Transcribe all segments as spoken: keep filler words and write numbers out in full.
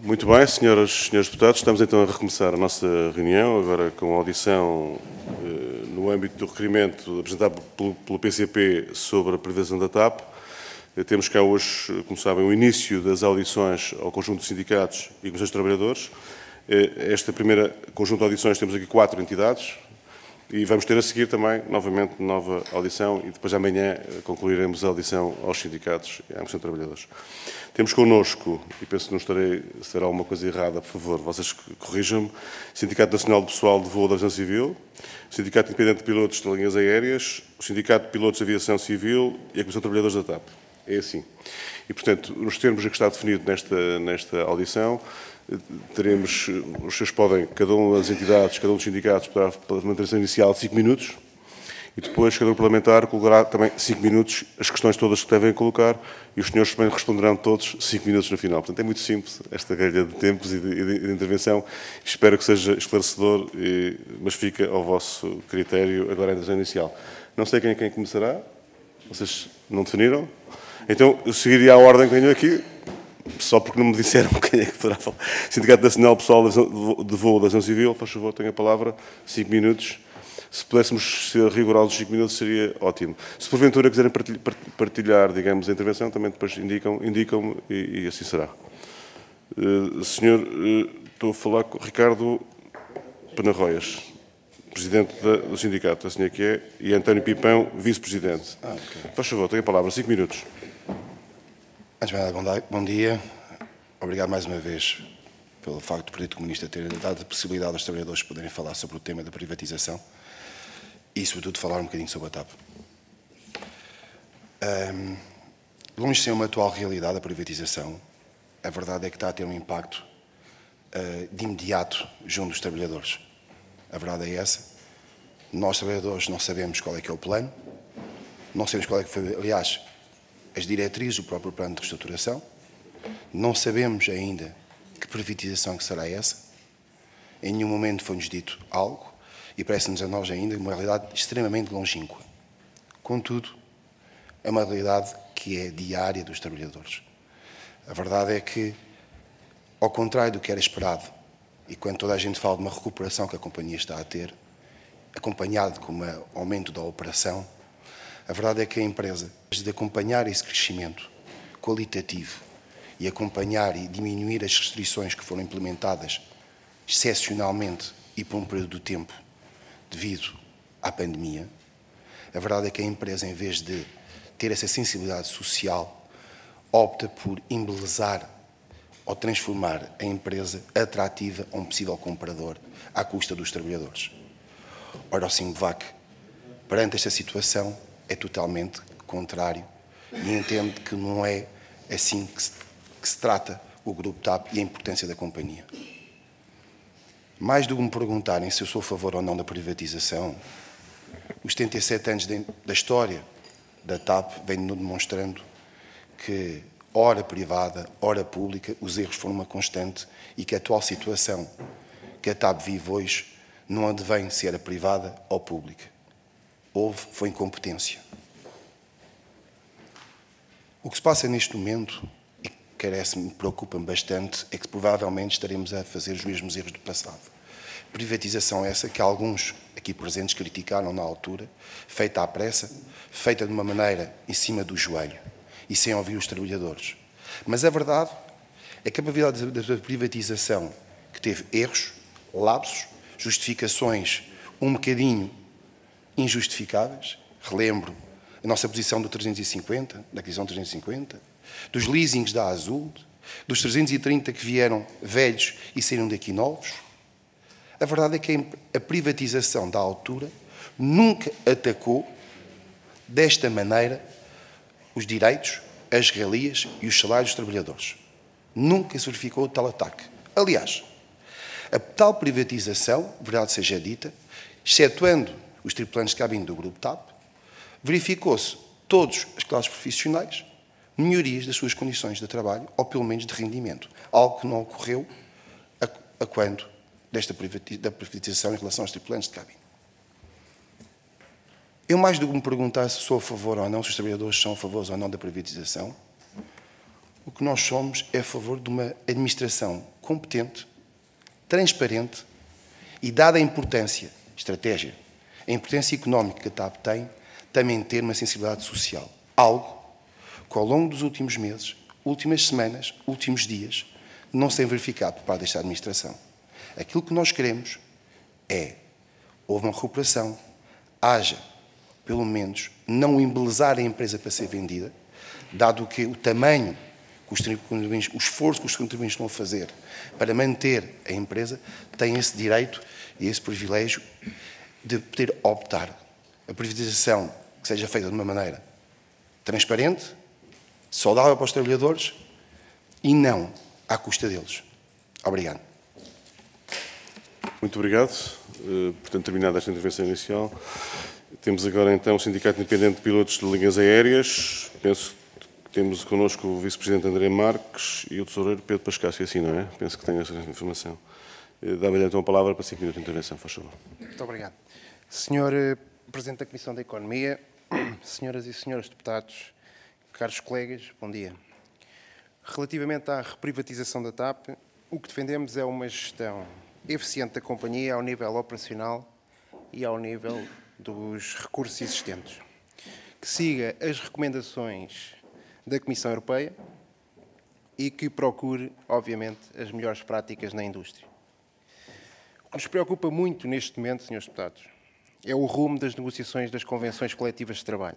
Muito bem, senhoras e senhores deputados, estamos então a recomeçar a nossa reunião, agora com a audição eh, no âmbito do requerimento apresentado pelo, pelo P C P sobre a privatização da TAP. Eh, temos cá hoje, como sabem, o início das audições ao conjunto de sindicatos e comissões de trabalhadores. Eh, esta primeira conjunto de audições temos aqui quatro entidades e vamos ter a seguir também, novamente, nova audição e depois amanhã concluiremos a audição aos sindicatos e à comissão de trabalhadores. Temos connosco, e penso que não estarei, se tiver alguma coisa errada, por favor, vocês corrijam-me, Sindicato Nacional de Pessoal de Voo da Aviação Civil, Sindicato Independente de Pilotos de Linhas Aéreas, o Sindicato de Pilotos de Aviação Civil e a Comissão de Trabalhadores da TAP. É assim. E, portanto, nos termos a que está definido nesta, nesta audição, teremos, os senhores podem, cada uma das entidades, cada um dos sindicatos, para a manutenção inicial de cinco minutos, e depois cada um parlamentar colocará também cinco minutos as questões todas que devem colocar e os senhores também responderão todos cinco minutos no final. Portanto, é muito simples esta grelha de tempos e de, de, de intervenção. Espero que seja esclarecedor, e, mas fica ao vosso critério agora a intervenção inicial. Não sei quem, quem começará. Vocês não definiram? Então, eu seguiria a ordem que tenho aqui, só porque não me disseram quem é que poderá falar. Sindicato Nacional Pessoal de Voo da Aviação Civil, faz favor, tenha a palavra, cinco minutos. Se pudéssemos ser rigorosos cinco minutos, seria ótimo. Se porventura quiserem partilhar, digamos, a intervenção, também depois indicam, indicam e, e assim será. Uh, senhor, uh, estou a falar com Ricardo Penarroias, Presidente da, do Sindicato, assim é que é, e António Pipão, Vice-Presidente. Ah, okay. Faz favor, tenha a palavra, cinco minutos. Antes de nada, bom dia. Obrigado mais uma vez pelo facto do Partido Comunista ter dado a possibilidade aos trabalhadores poderem falar sobre o tema da privatização e, sobretudo, falar um bocadinho sobre a TAP. Um, longe de ser uma atual realidade a privatização, a verdade é que está a ter um impacto uh, de imediato junto dos trabalhadores. A verdade é essa. Nós, trabalhadores, não sabemos qual é que é o plano, não sabemos qual é que foi, aliás, as diretrizes do próprio plano de reestruturação, não sabemos ainda que privatização que será essa, em nenhum momento foi-nos dito algo, e parece-nos a nós ainda uma realidade extremamente longínqua. Contudo, é uma realidade que é diária dos trabalhadores. A verdade é que, ao contrário do que era esperado, e quando toda a gente fala de uma recuperação que a companhia está a ter, acompanhado com um aumento da operação, a verdade é que a empresa, de acompanhar esse crescimento qualitativo e acompanhar e diminuir as restrições que foram implementadas excepcionalmente e por um período de tempo devido à pandemia, a verdade é que a empresa, em vez de ter essa sensibilidade social, opta por embelezar ou transformar a empresa atrativa a um possível comprador à custa dos trabalhadores. Ora, o Singvac, perante esta situação, é totalmente contrário e entende que não é assim que se, que se trata o Grupo TAP e a importância da companhia. Mais do que me perguntarem se eu sou a favor ou não da privatização, os setenta e sete anos de, da história da TAP vêm-nos demonstrando que, ora privada, ora pública, os erros foram uma constante e que a atual situação que a TAP vive hoje não advém se era privada ou pública. Houve, foi incompetência. O que se passa neste momento, e que carece-me, preocupa-me bastante, é que provavelmente estaremos a fazer os mesmos erros do passado. Privatização essa que alguns aqui presentes criticaram na altura, feita à pressa, feita de uma maneira em cima do joelho e sem ouvir os trabalhadores. Mas a verdade é que a da privatização que teve erros, lapsos, justificações um bocadinho injustificáveis, relembro a nossa posição do trezentos e cinquenta, da aquisição trezentos e cinquenta, dos leasings da Azul, dos trezentos e trinta que vieram velhos e saíram daqui novos. A verdade é que a privatização da altura nunca atacou desta maneira os direitos, as regalias e os salários dos trabalhadores. Nunca se verificou tal ataque. Aliás, a tal privatização, verdade seja dita, excetuando os tripulantes de cabine do Grupo TAP, verificou-se todas as classes profissionais melhorias das suas condições de trabalho, ou pelo menos de rendimento, algo que não ocorreu a, a quando desta da privatização em relação aos tripulantes de cabine. Eu, mais do que me perguntar se sou a favor ou não, se os trabalhadores são a favor ou não da privatização, O que nós somos é a favor de uma administração competente, transparente e, dada a importância, estratégia, a importância económica que a TAP tem, também ter uma sensibilidade social. Algo que ao longo dos últimos meses, últimas semanas, últimos dias, não se tem verificado por parte desta administração. Aquilo que nós queremos é, houve uma recuperação, haja, pelo menos, não embelezar a empresa para ser vendida, dado que o tamanho, que os o esforço que os contribuintes estão a fazer para manter a empresa, têm esse direito e esse privilégio de poder optar a privatização que seja feita de uma maneira transparente, saudável para os trabalhadores e não à custa deles. Obrigado. Muito obrigado. Uh, portanto, terminada esta intervenção inicial, temos agora então o Sindicato Independente de Pilotos de Linhas Aéreas. Penso que temos connosco o Vice-Presidente André Marques e o Tesoureiro Pedro Pascassi, assim, não é? Penso que tenho essa informação. Uh, Dá-lhe então a palavra para cinco minutos de intervenção, faz favor. Muito obrigado. Senhor uh, Presidente da Comissão da Economia, senhoras e senhores deputados, caros colegas, bom dia. Relativamente à reprivatização da TAP, o que defendemos é uma gestão eficiente da companhia ao nível operacional e ao nível dos recursos existentes, que siga as recomendações da Comissão Europeia e que procure, obviamente, as melhores práticas na indústria. O que nos preocupa muito neste momento, senhores deputados, é o rumo das negociações das convenções coletivas de trabalho.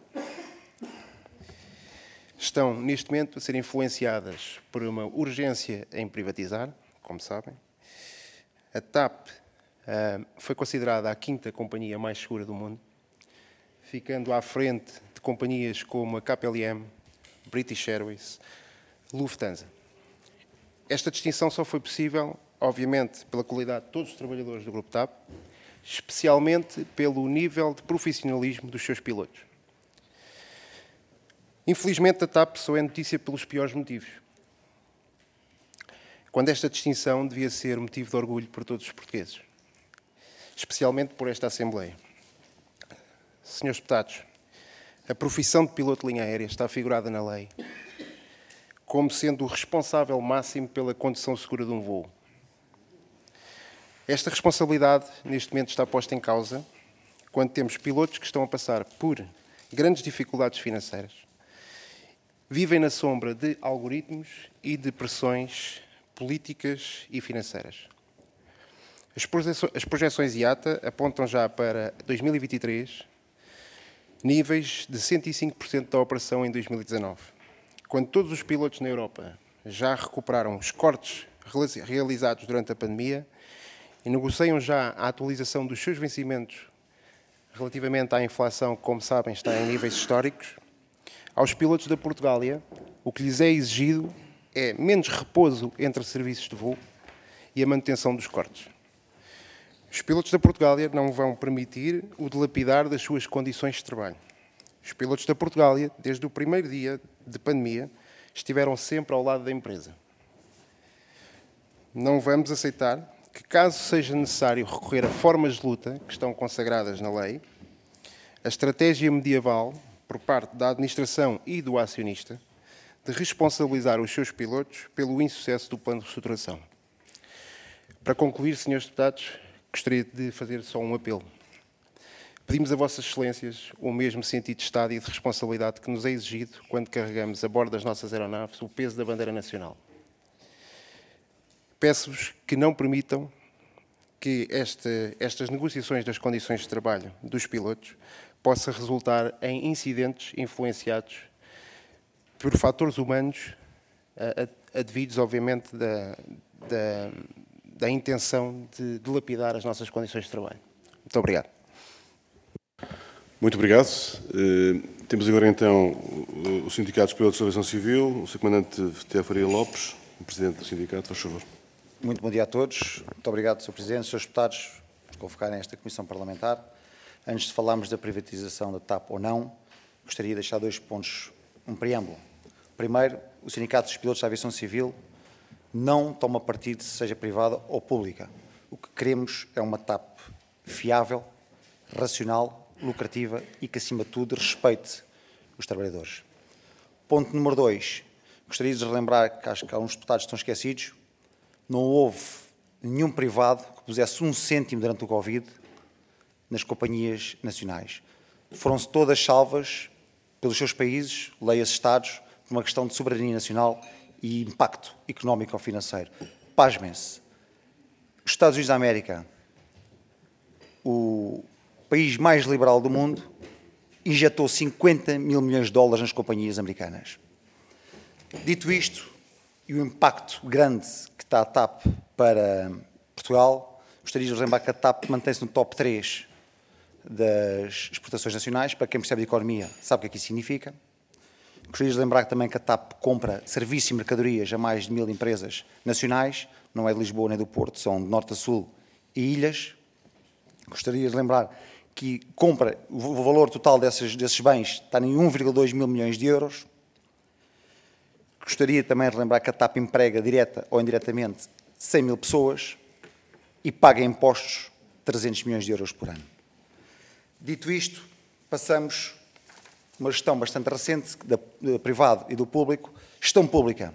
Estão, neste momento, a ser influenciadas por uma urgência em privatizar, como sabem. A TAP uh, foi considerada a quinta companhia mais segura do mundo, ficando à frente de companhias como a K P L M, British Airways, Lufthansa. Esta distinção só foi possível, obviamente, pela qualidade de todos os trabalhadores do Grupo TAP, especialmente pelo nível de profissionalismo dos seus pilotos. Infelizmente, a TAP só é notícia pelos piores motivos, quando esta distinção devia ser motivo de orgulho por todos os portugueses, especialmente por esta Assembleia. Senhores deputados, a profissão de piloto de linha aérea está figurada na lei como sendo o responsável máximo pela condução segura de um voo. Esta responsabilidade, neste momento, está posta em causa quando temos pilotos que estão a passar por grandes dificuldades financeiras, vivem na sombra de algoritmos e de pressões políticas e financeiras. As projeções I A T A apontam já para dois mil e vinte e três níveis de cento e cinco por cento da operação em dois mil e dezanove. Quando todos os pilotos na Europa já recuperaram os cortes realizados durante a pandemia e negociam já a atualização dos seus vencimentos relativamente à inflação, que, como sabem, está em níveis históricos, aos pilotos da Portugália, o que lhes é exigido é menos repouso entre serviços de voo e a manutenção dos cortes. Os pilotos da Portugália não vão permitir o dilapidar das suas condições de trabalho. Os pilotos da Portugália, desde o primeiro dia de pandemia, estiveram sempre ao lado da empresa. Não vamos aceitar que, caso seja necessário recorrer a formas de luta que estão consagradas na lei, a estratégia medieval, por parte da administração e do acionista, de responsabilizar os seus pilotos pelo insucesso do plano de reestruturação. Para concluir, senhores deputados, gostaria de fazer só um apelo. Pedimos a vossas excelências o mesmo sentido de Estado e de responsabilidade que nos é exigido quando carregamos a bordo das nossas aeronaves o peso da bandeira nacional. Peço-vos que não permitam que esta, estas negociações das condições de trabalho dos pilotos possa resultar em incidentes influenciados por fatores humanos advindos, obviamente, da, da, da intenção de dilapidar as nossas condições de trabalho. Muito obrigado. Muito obrigado. Uh, temos agora, então, o, o Sindicato dos Pilotos de Aviação Civil, o seu Comandante Tiago Faria Lopes, o Presidente do Sindicato, faz favor. Muito bom dia a todos. Muito obrigado, senhor Presidente, senhores deputados, por convocarem esta Comissão Parlamentar. Antes de falarmos da privatização da TAP ou não, gostaria de deixar dois pontos, um preâmbulo. Primeiro, o Sindicato dos Pilotos da Aviação Civil não toma partido se seja privada ou pública. O que queremos é uma TAP fiável, racional, lucrativa e que, acima de tudo, respeite os trabalhadores. Ponto número dois. Gostaria de relembrar que acho que há uns deputados que estão esquecidos. Não houve nenhum privado que pusesse um cêntimo durante o Covid nas companhias nacionais. Foram-se todas salvas pelos seus países, leia-se Estados, por uma questão de soberania nacional e impacto económico ou financeiro. Pasmem-se. Os Estados Unidos da América, o país mais liberal do mundo, injetou cinquenta mil milhões de dólares nas companhias americanas. Dito isto, e o impacto grande que está a TAP para Portugal, gostaria de lembrar que a TAP mantém-se no top três das exportações nacionais. Para quem percebe de economia, sabe o que é que isso significa. Gostaria de lembrar também que a TAP compra serviços e mercadorias a mais de mil empresas nacionais, não é de Lisboa nem do Porto, são de norte a sul e ilhas. Gostaria de lembrar que compra, o valor total desses, desses bens está em um vírgula dois mil milhões de euros. Gostaria também de lembrar que a TAP emprega, direta ou indiretamente, cem mil pessoas e paga impostos trezentos milhões de euros por ano. Dito isto, passamos a uma gestão bastante recente, da, da privado e do público. Gestão pública.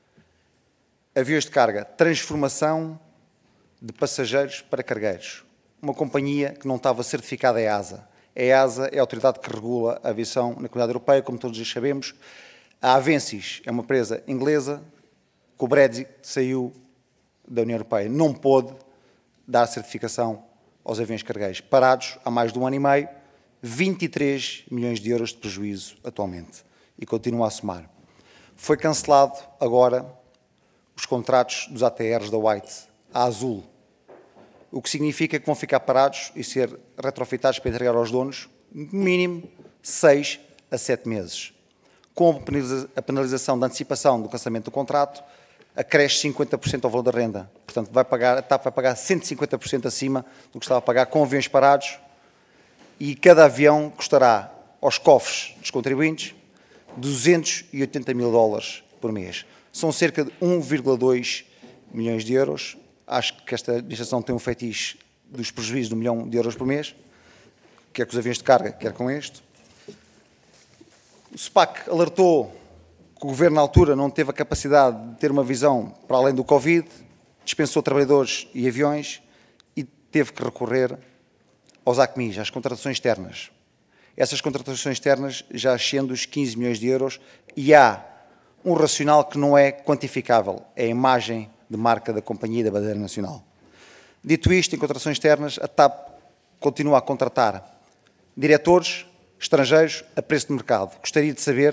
Aviões de carga, transformação de passageiros para cargueiros. Uma companhia que não estava certificada é a EASA. A EASA é a autoridade que regula a aviação na Comunidade Europeia, como todos já sabemos. A Avensis é uma empresa inglesa, que o Brexit saiu da União Europeia. Não pôde dar certificação aos aviões cargueiros. Parados há mais de um ano e meio, vinte e três milhões de euros de prejuízo atualmente. E continua a somar. Foi cancelado agora os contratos dos A T Rs da White, a Azul. O que significa que vão ficar parados e ser retrofitados para entregar aos donos, mínimo seis a sete meses. Com a penalização da antecipação do cancelamento do contrato, acresce cinquenta por cento ao valor da renda. Portanto, vai pagar, a TAP vai pagar cento e cinquenta por cento acima do que estava a pagar com aviões parados, e cada avião custará aos cofres dos contribuintes duzentos e oitenta mil dólares por mês. São cerca de um vírgula dois milhões de euros. Acho que esta administração tem um fetiche dos prejuízos de um milhão de euros por mês, quer com os aviões de carga, quer com este. O SPAC alertou que o Governo, na altura, não teve a capacidade de ter uma visão para além do Covid, dispensou trabalhadores e aviões e teve que recorrer aos A C M Is, às contratações externas. Essas contratações externas já ascendem os quinze milhões de euros e há um racional que não é quantificável, é a imagem de marca da companhia e da bandeira nacional. Dito isto, em contratações externas, a TAP continua a contratar diretores estrangeiros a preço de mercado. Gostaria de saber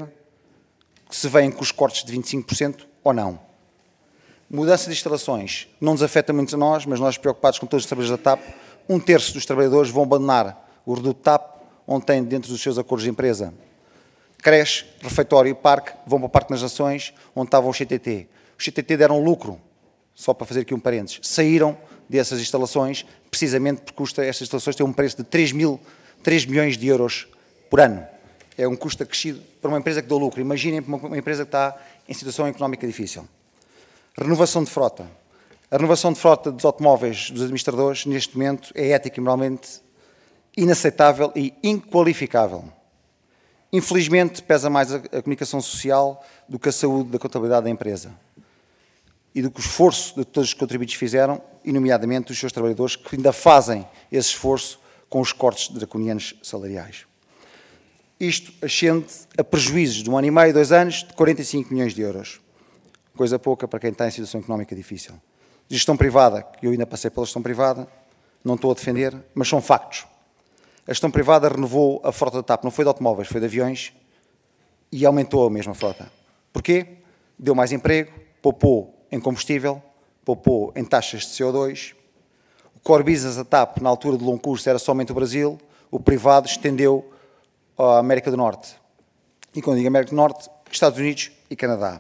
se vêm com os cortes de vinte e cinco por cento ou não. Mudança de instalações não nos afeta muito a nós, mas nós preocupados com todos os trabalhadores da TAP, um terço dos trabalhadores vão abandonar o reduto TAP, onde têm dentro dos seus acordos de empresa creche, refeitório e parque, vão para o Parque das Nações, onde estavam os C T T. Os C T T deram lucro, só para fazer aqui um parênteses, saíram dessas instalações, precisamente porque custa, estas instalações têm um preço de três milhões de euros por ano. É um custo acrescido para uma empresa que deu lucro. Imaginem para uma empresa que está em situação económica difícil. Renovação de frota. A renovação de frota dos automóveis dos administradores, neste momento, é ética e moralmente inaceitável e inqualificável. Infelizmente, pesa mais a, a comunicação social do que a saúde da contabilidade da empresa e do que o esforço de todos os contribuintes fizeram, e nomeadamente os seus trabalhadores, que ainda fazem esse esforço com os cortes draconianos salariais. Isto ascende a prejuízos de um ano e meio, dois anos, de quarenta e cinco milhões de euros. Coisa pouca para quem está em situação económica difícil. Gestão privada, que eu ainda passei pela gestão privada, não estou a defender, mas são factos. A gestão privada renovou a frota da TAP, não foi de automóveis, foi de aviões, e aumentou a mesma frota. Porquê? Deu mais emprego, poupou em combustível, poupou em taxas de C O dois. O core business da TAP, na altura do longo curso, era somente o Brasil, o privado estendeu à América do Norte. E quando digo América do Norte, Estados Unidos e Canadá.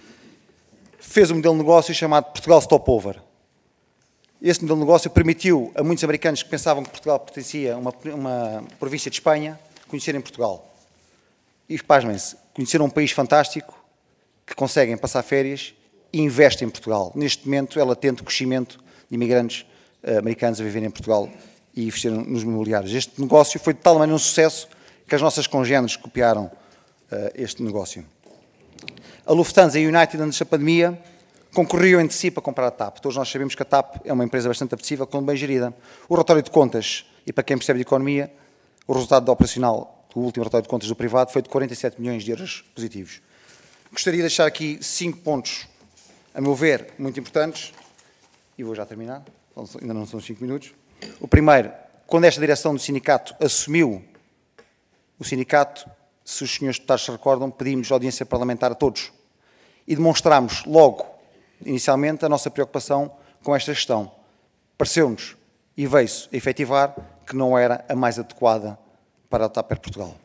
Fez um modelo de negócio chamado Portugal Stopover. Esse modelo de negócio permitiu a muitos americanos que pensavam que Portugal pertencia a uma, uma província de Espanha conhecerem Portugal. E, pasmem-se, conheceram um país fantástico que conseguem passar férias e investem em Portugal. Neste momento é latente o crescimento de imigrantes uh, americanos a viverem em Portugal e investirem nos imobiliários. Este negócio foi de tal maneira um sucesso que as nossas congêneres copiaram uh, este negócio. A Lufthansa e a United, antes da pandemia, concorriam entre si para comprar a TAP. Todos nós sabemos que a TAP é uma empresa bastante apetecível, quando bem gerida. O relatório de contas, e para quem percebe de economia, o resultado operacional, o último relatório de contas do privado, foi de quarenta e sete milhões de euros positivos. Gostaria de deixar aqui cinco pontos, a meu ver, muito importantes, e vou já terminar, ainda não são cinco minutos. O primeiro, quando esta direção do sindicato assumiu o sindicato, se os senhores deputados se recordam, pedimos audiência parlamentar a todos e demonstrámos logo, inicialmente, a nossa preocupação com esta gestão. Pareceu-nos, e veio-se a efetivar, que não era a mais adequada para a TAP Air Portugal.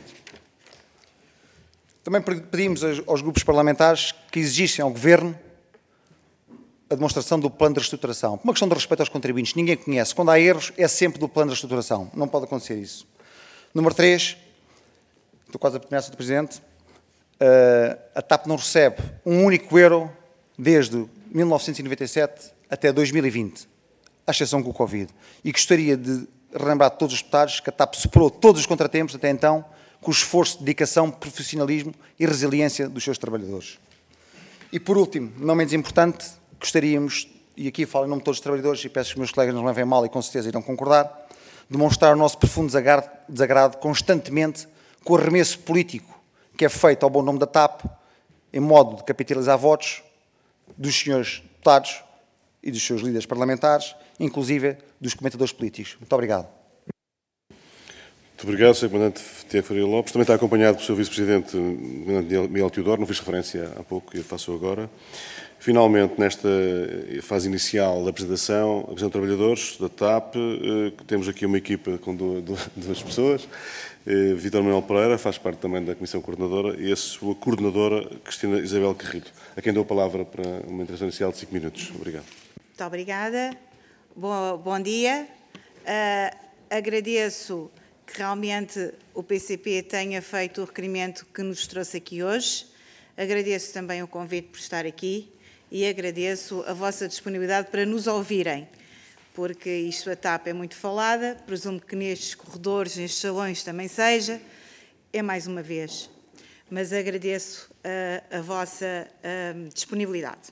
Também pedimos aos grupos parlamentares que exigissem ao Governo a demonstração do plano de reestruturação. Por uma questão de respeito aos contribuintes, ninguém conhece. Quando há erros, é sempre do plano de reestruturação. Não pode acontecer isso. Número três, estou quase a terminar, senhor Presidente, a TAP não recebe um único euro desde mil novecentos e noventa e sete até dois mil e vinte, à exceção com o Covid. E gostaria de relembrar a todos os deputados que a TAP superou todos os contratempos até então, com o esforço, dedicação, profissionalismo e resiliência dos seus trabalhadores. E por último, não menos importante, gostaríamos, e aqui falo em nome de todos os trabalhadores, e peço que os meus colegas não levem mal e com certeza irão concordar, demonstrar o nosso profundo desagrado, desagrado constantemente com o arremesso político que é feito ao bom nome da TAP, em modo de capitalizar votos dos senhores deputados e dos seus líderes parlamentares, inclusive dos comentadores políticos. Muito obrigado. Muito obrigado, senhor Comandante Tiago Faria Lopes. Também está acompanhado pelo seu Vice-Presidente, Miguel Teodoro, não fiz referência há pouco e eu faço agora. Finalmente, nesta fase inicial da apresentação, a apresentação de trabalhadores da TAP, temos aqui uma equipa com duas pessoas. Vítor Manuel Pereira, faz parte também da Comissão Coordenadora, e a sua coordenadora, Cristina Isabel Carrilho, a quem dou a palavra para uma intervenção inicial de cinco minutos. Obrigado. Muito obrigada. Bom, bom dia. Uh, agradeço que realmente o P C P tenha feito o requerimento que nos trouxe aqui hoje. Agradeço também o convite por estar aqui e agradeço a vossa disponibilidade para nos ouvirem, porque isto, a TAP é muito falada, presumo que nestes corredores, nestes salões também seja, é mais uma vez. Mas agradeço a, a vossa a, disponibilidade.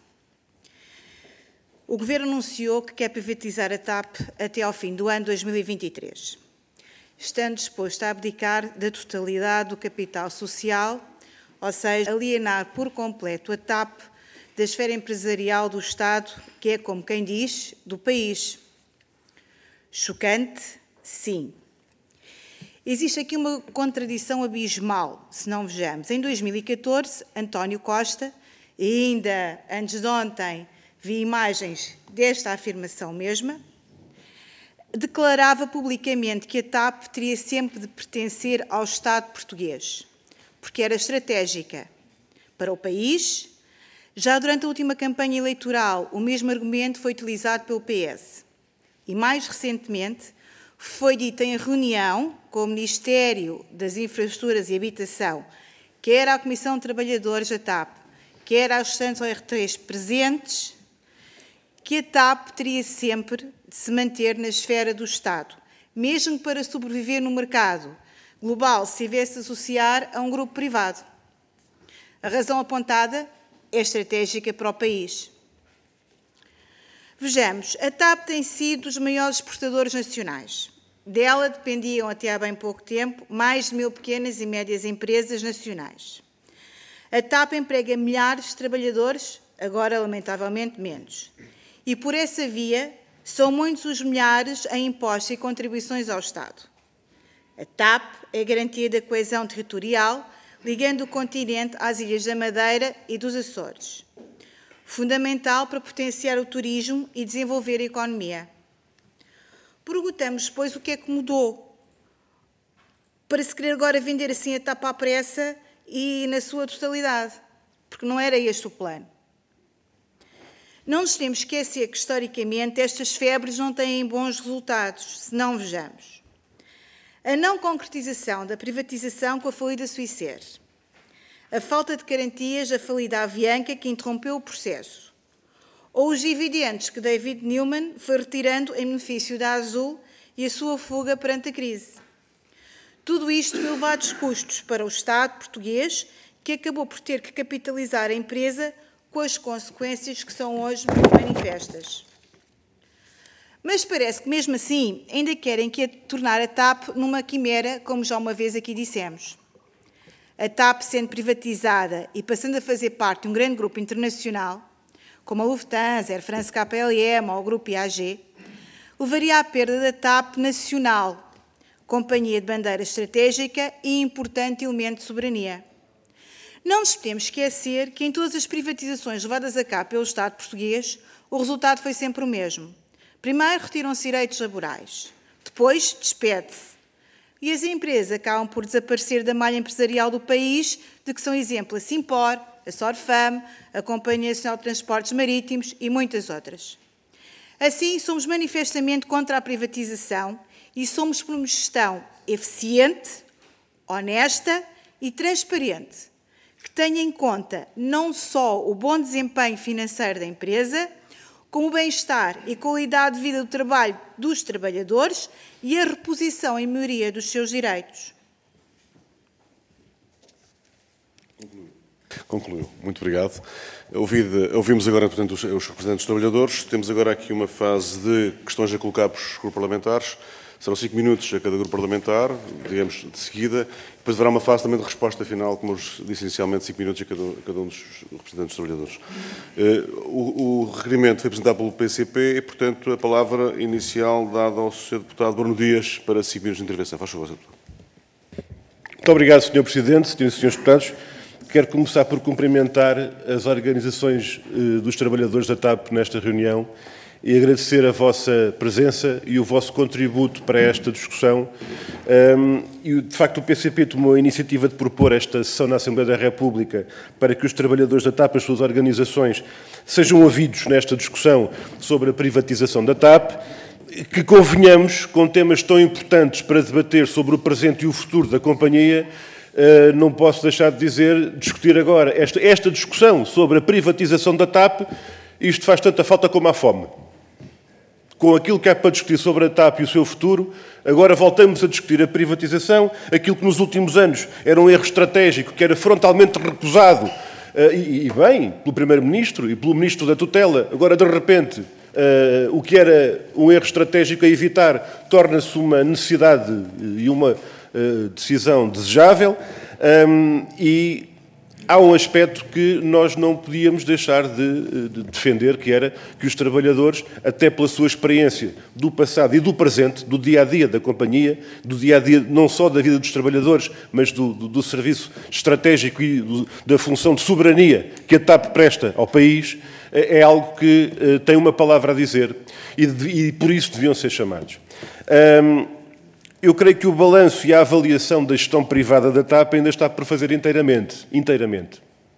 O Governo anunciou que quer privatizar a TAP até ao fim do ano dois mil e vinte e três, estando disposto a abdicar da totalidade do capital social, ou seja, alienar por completo a TAP da esfera empresarial do Estado, que é, como quem diz, do país. Chocante? Sim. Existe aqui uma contradição abismal, se não vejamos. Em dois mil e catorze, António Costa, e ainda antes de ontem vi imagens desta afirmação mesma, declarava publicamente que a TAP teria sempre de pertencer ao Estado português, porque era estratégica para o país. Já durante a última campanha eleitoral, o mesmo argumento foi utilizado pelo P S. E, mais recentemente, foi dito em reunião com o Ministério das Infraestruturas e Habitação, quer à Comissão de Trabalhadores da TAP, quer às restantes O R três presentes, que a TAP teria sempre de se manter na esfera do Estado, mesmo para sobreviver no mercado global se tivesse de associar a um grupo privado. A razão apontada é estratégica para o país. Vejamos, a TAP tem sido dos maiores exportadores nacionais. Dela dependiam, até há bem pouco tempo, mais de mil pequenas e médias empresas nacionais. A TAP emprega milhares de trabalhadores, agora lamentavelmente menos. E por essa via, são muitos os milhares em impostos e contribuições ao Estado. A TAP é garantia da coesão territorial, ligando o continente às Ilhas da Madeira e dos Açores. Fundamental para potenciar o turismo e desenvolver a economia. Perguntamos, pois, o que é que mudou para se querer agora vender assim a TAP à pressa e na sua totalidade, porque não era este o plano. Não nos temos que esquecer que, historicamente, estas febres não têm bons resultados, se não vejamos. A não concretização da privatização com a falida Swissair, a falta de garantias da falida Avianca, que interrompeu o processo, ou os dividendos que David Newman foi retirando em benefício da Azul e a sua fuga perante a crise. Tudo isto com elevados custos para o Estado português, que acabou por ter que capitalizar a empresa com as consequências que são hoje muito manifestas. Mas parece que, mesmo assim, ainda querem que a tornar a TAP numa quimera, como já uma vez aqui dissemos. A TAP, sendo privatizada e passando a fazer parte de um grande grupo internacional, como a Lufthansa, Air France K L M ou o grupo I A G, levaria à perda da TAP nacional, companhia de bandeira estratégica e importante elemento de soberania. Não nos podemos esquecer que em todas as privatizações levadas a cabo pelo Estado português, o resultado foi sempre o mesmo. Primeiro retiram-se direitos laborais, depois despede-se. E as empresas acabam por desaparecer da malha empresarial do país, de que são exemplo a Simpor, a Sorfam, a Companhia Nacional de Transportes Marítimos e muitas outras. Assim, somos manifestamente contra a privatização e somos por uma gestão eficiente, honesta e transparente, que tenha em conta não só o bom desempenho financeiro da empresa, como o bem-estar e qualidade de vida do trabalho dos trabalhadores e a reposição em maioria dos seus direitos. Concluiu. Muito obrigado. Ouvido, ouvimos agora, portanto, os, os representantes dos trabalhadores. Temos agora aqui uma fase de questões a colocar para os grupos parlamentares. Serão cinco minutos a cada grupo parlamentar, digamos, de seguida. Depois haverá uma fase também de resposta final, como os disse inicialmente, cinco minutos a cada, a cada um dos representantes dos trabalhadores. Uh, o, o requerimento foi apresentado pelo P C P e, portanto, a palavra inicial dada ao senhor deputado Bruno Dias para cinco minutos de intervenção. Faz favor, senhor deputado. Muito obrigado, senhor Presidente, senhoras e senhores deputados. Quero começar por cumprimentar as organizações uh, dos trabalhadores da TAP nesta reunião e agradecer a vossa presença e o vosso contributo para esta discussão. Um, e, de facto, o P C P tomou a iniciativa de propor esta sessão na Assembleia da República para que os trabalhadores da TAP, as suas organizações, sejam ouvidos nesta discussão sobre a privatização da TAP, que convenhamos, com temas tão importantes para debater sobre o presente e o futuro da companhia, uh, não posso deixar de dizer, discutir agora esta, esta discussão sobre a privatização da TAP. Isto faz tanta falta como a fome. Com aquilo que há para discutir sobre a TAP e o seu futuro, agora voltamos a discutir a privatização, aquilo que nos últimos anos era um erro estratégico, que era frontalmente recusado, uh, e, e bem, pelo Primeiro-Ministro e pelo Ministro da Tutela, agora de repente, uh, o que era um erro estratégico a evitar, torna-se uma necessidade e uma uh, decisão desejável, um, e há um aspecto que nós não podíamos deixar de, de defender, que era que os trabalhadores, até pela sua experiência do passado e do presente, do dia-a-dia da companhia, do dia-a-dia não só da vida dos trabalhadores, mas do, do, do serviço estratégico e do, da função de soberania que a TAP presta ao país, é algo que uh, tem uma palavra a dizer e, de, e por isso deviam ser chamados. Um, Eu creio que o balanço e a avaliação da gestão privada da TAP ainda está por fazer inteiramente. inteiramente.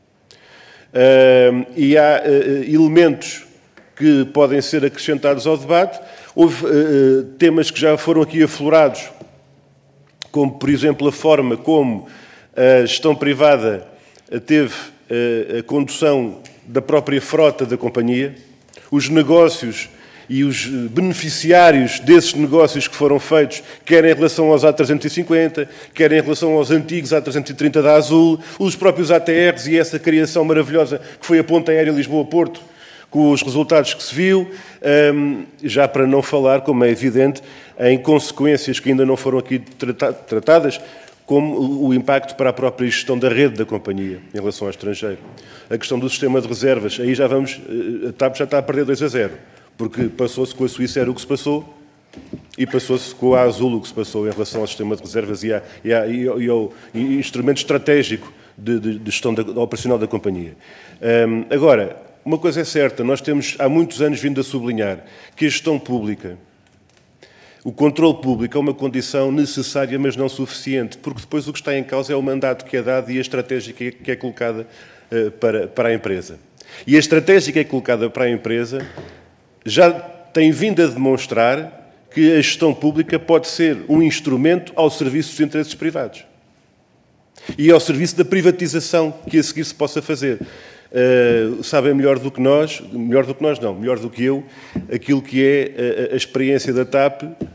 Uh, e há uh, elementos que podem ser acrescentados ao debate. Houve uh, temas que já foram aqui aflorados, como, por exemplo, a forma como a gestão privada teve uh, a condução da própria frota da companhia, os negócios e os beneficiários desses negócios que foram feitos, quer em relação aos A trezentos e cinquenta, quer em relação aos antigos A trezentos e trinta da Azul, os próprios A T Rs e essa criação maravilhosa que foi a ponta aérea Lisboa-Porto, com os resultados que se viu, já para não falar, como é evidente, em consequências que ainda não foram aqui tratadas, como o impacto para a própria gestão da rede da companhia em relação ao estrangeiro. A questão do sistema de reservas, aí já vamos, a TAP já está a perder dois a zero. Porque passou-se com a Suíça era o que se passou e passou-se com a Azul o que se passou em relação ao sistema de reservas e, à, e, à, e, ao, e ao instrumento estratégico de, de, de gestão da, operacional da companhia. Um, agora, uma coisa é certa, nós temos há muitos anos vindo a sublinhar que a gestão pública, o controle público é uma condição necessária, mas não suficiente, porque depois o que está em causa é o mandato que é dado e a estratégia que é, que é colocada uh, para, para a empresa. E a estratégia que é colocada para a empresa já tem vindo a demonstrar que a gestão pública pode ser um instrumento ao serviço dos interesses privados e ao serviço da privatização que a seguir se possa fazer. Uh, sabem melhor do que nós, melhor do que nós não, melhor do que eu, aquilo que é a, a experiência da TAP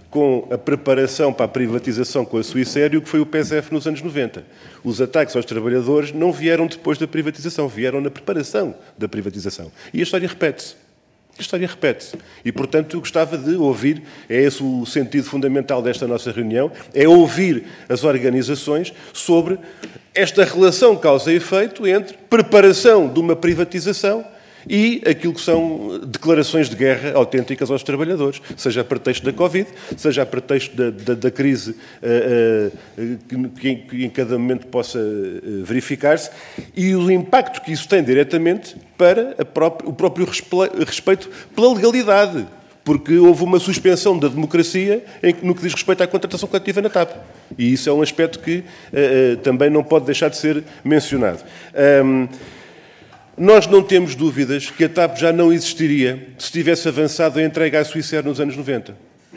com a preparação para a privatização com a Suíça e o que foi o P S F nos anos noventa. Os ataques aos trabalhadores não vieram depois da privatização, vieram na preparação da privatização. E a história repete-se. A história repete-se. E, portanto, eu gostava de ouvir, é esse o sentido fundamental desta nossa reunião, é ouvir as organizações sobre esta relação causa e efeito entre preparação de uma privatização e aquilo que são declarações de guerra autênticas aos trabalhadores, seja a pretexto da Covid, seja a pretexto da, da, da crise uh, uh, que, que em cada momento possa uh, verificar-se, e o impacto que isso tem diretamente para a própria, o próprio respeito pela legalidade, porque houve uma suspensão da democracia em, no que diz respeito à contratação coletiva na TAP. E isso é um aspecto que uh, uh, também não pode deixar de ser mencionado. Um, Nós não temos dúvidas que a TAP já não existiria se tivesse avançado a entrega à Suíça nos anos noventa.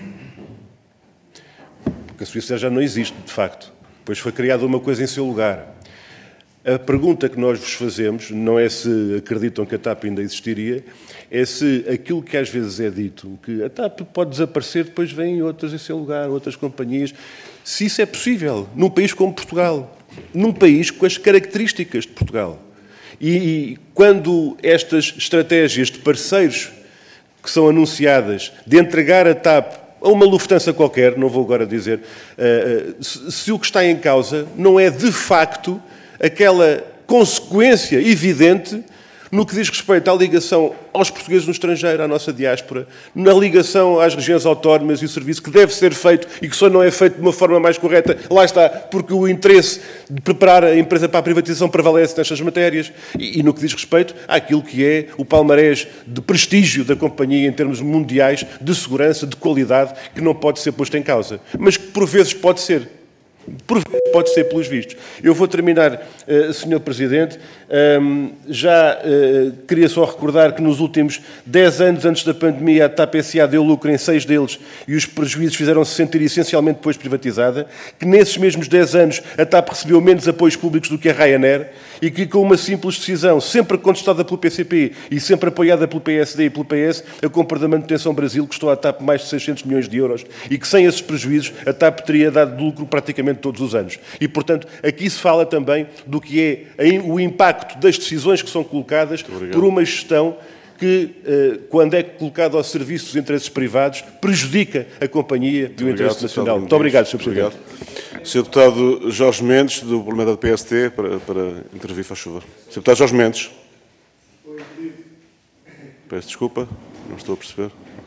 Porque a Suíça já não existe, de facto. Pois foi criada uma coisa em seu lugar. A pergunta que nós vos fazemos não é se acreditam que a TAP ainda existiria, é se aquilo que às vezes é dito, que a TAP pode desaparecer, depois vêm outras em seu lugar, outras companhias, se isso é possível, num país como Portugal, num país com as características de Portugal. E quando estas estratégias de parceiros que são anunciadas, de entregar a TAP a uma Lufthansa qualquer, não vou agora dizer, se o que está em causa não é de facto aquela consequência evidente no que diz respeito à ligação aos portugueses no estrangeiro, à nossa diáspora, na ligação às regiões autónomas e o serviço que deve ser feito e que só não é feito de uma forma mais correta, lá está, porque o interesse de preparar a empresa para a privatização prevalece nestas matérias, e, e no que diz respeito àquilo que é o palmarés de prestígio da companhia em termos mundiais, de segurança, de qualidade, que não pode ser posto em causa, mas que por vezes pode ser. Por vezes pode ser pelos vistos. Eu vou terminar, uh, senhor Presidente. Um, já uh, queria só recordar que nos últimos dez anos antes da pandemia a TAP S A deu lucro em seis deles e os prejuízos fizeram-se sentir essencialmente depois privatizada, que nesses mesmos dez anos a TAP recebeu menos apoios públicos do que a Ryanair e que com uma simples decisão, sempre contestada pelo P C P e sempre apoiada pelo P S D e pelo P S, a compra da Manutenção Brasil custou à TAP mais de seiscentos milhões de euros e que sem esses prejuízos a TAP teria dado lucro praticamente todos os anos. E, portanto, aqui se fala também do que é o impacto das decisões que são colocadas por uma gestão que, quando é colocada ao serviço dos interesses privados, prejudica a companhia e o interesse nacional. Muito obrigado, senhor Presidente. senhor Deputado Jorge Mendes, do Parlamento do P S T, para, para intervir, faz favor. senhor Deputado Jorge Mendes. Peço desculpa, não estou a perceber.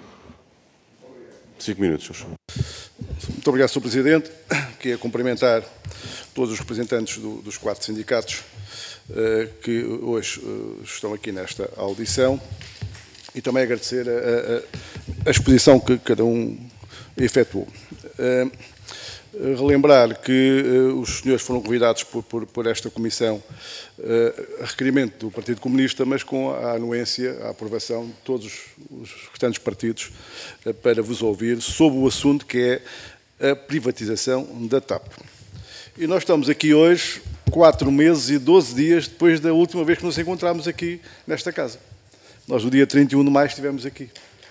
Cinco minutos, senhor. Muito obrigado, senhor Presidente. Queria cumprimentar todos os representantes do, dos quatro sindicatos uh, que hoje uh, estão aqui nesta audição e também agradecer a, a, a exposição que cada um efetuou. Uh, relembrar que uh, os senhores foram convidados por, por, por esta Comissão uh, a requerimento do Partido Comunista, mas com a anuência, a aprovação de todos os restantes partidos uh, para vos ouvir sobre o assunto que é a privatização da TAP. E nós estamos aqui hoje, quatro meses e doze dias depois da última vez que nos encontramos aqui nesta casa. Nós, no dia trinta e um de maio, estivemos aqui.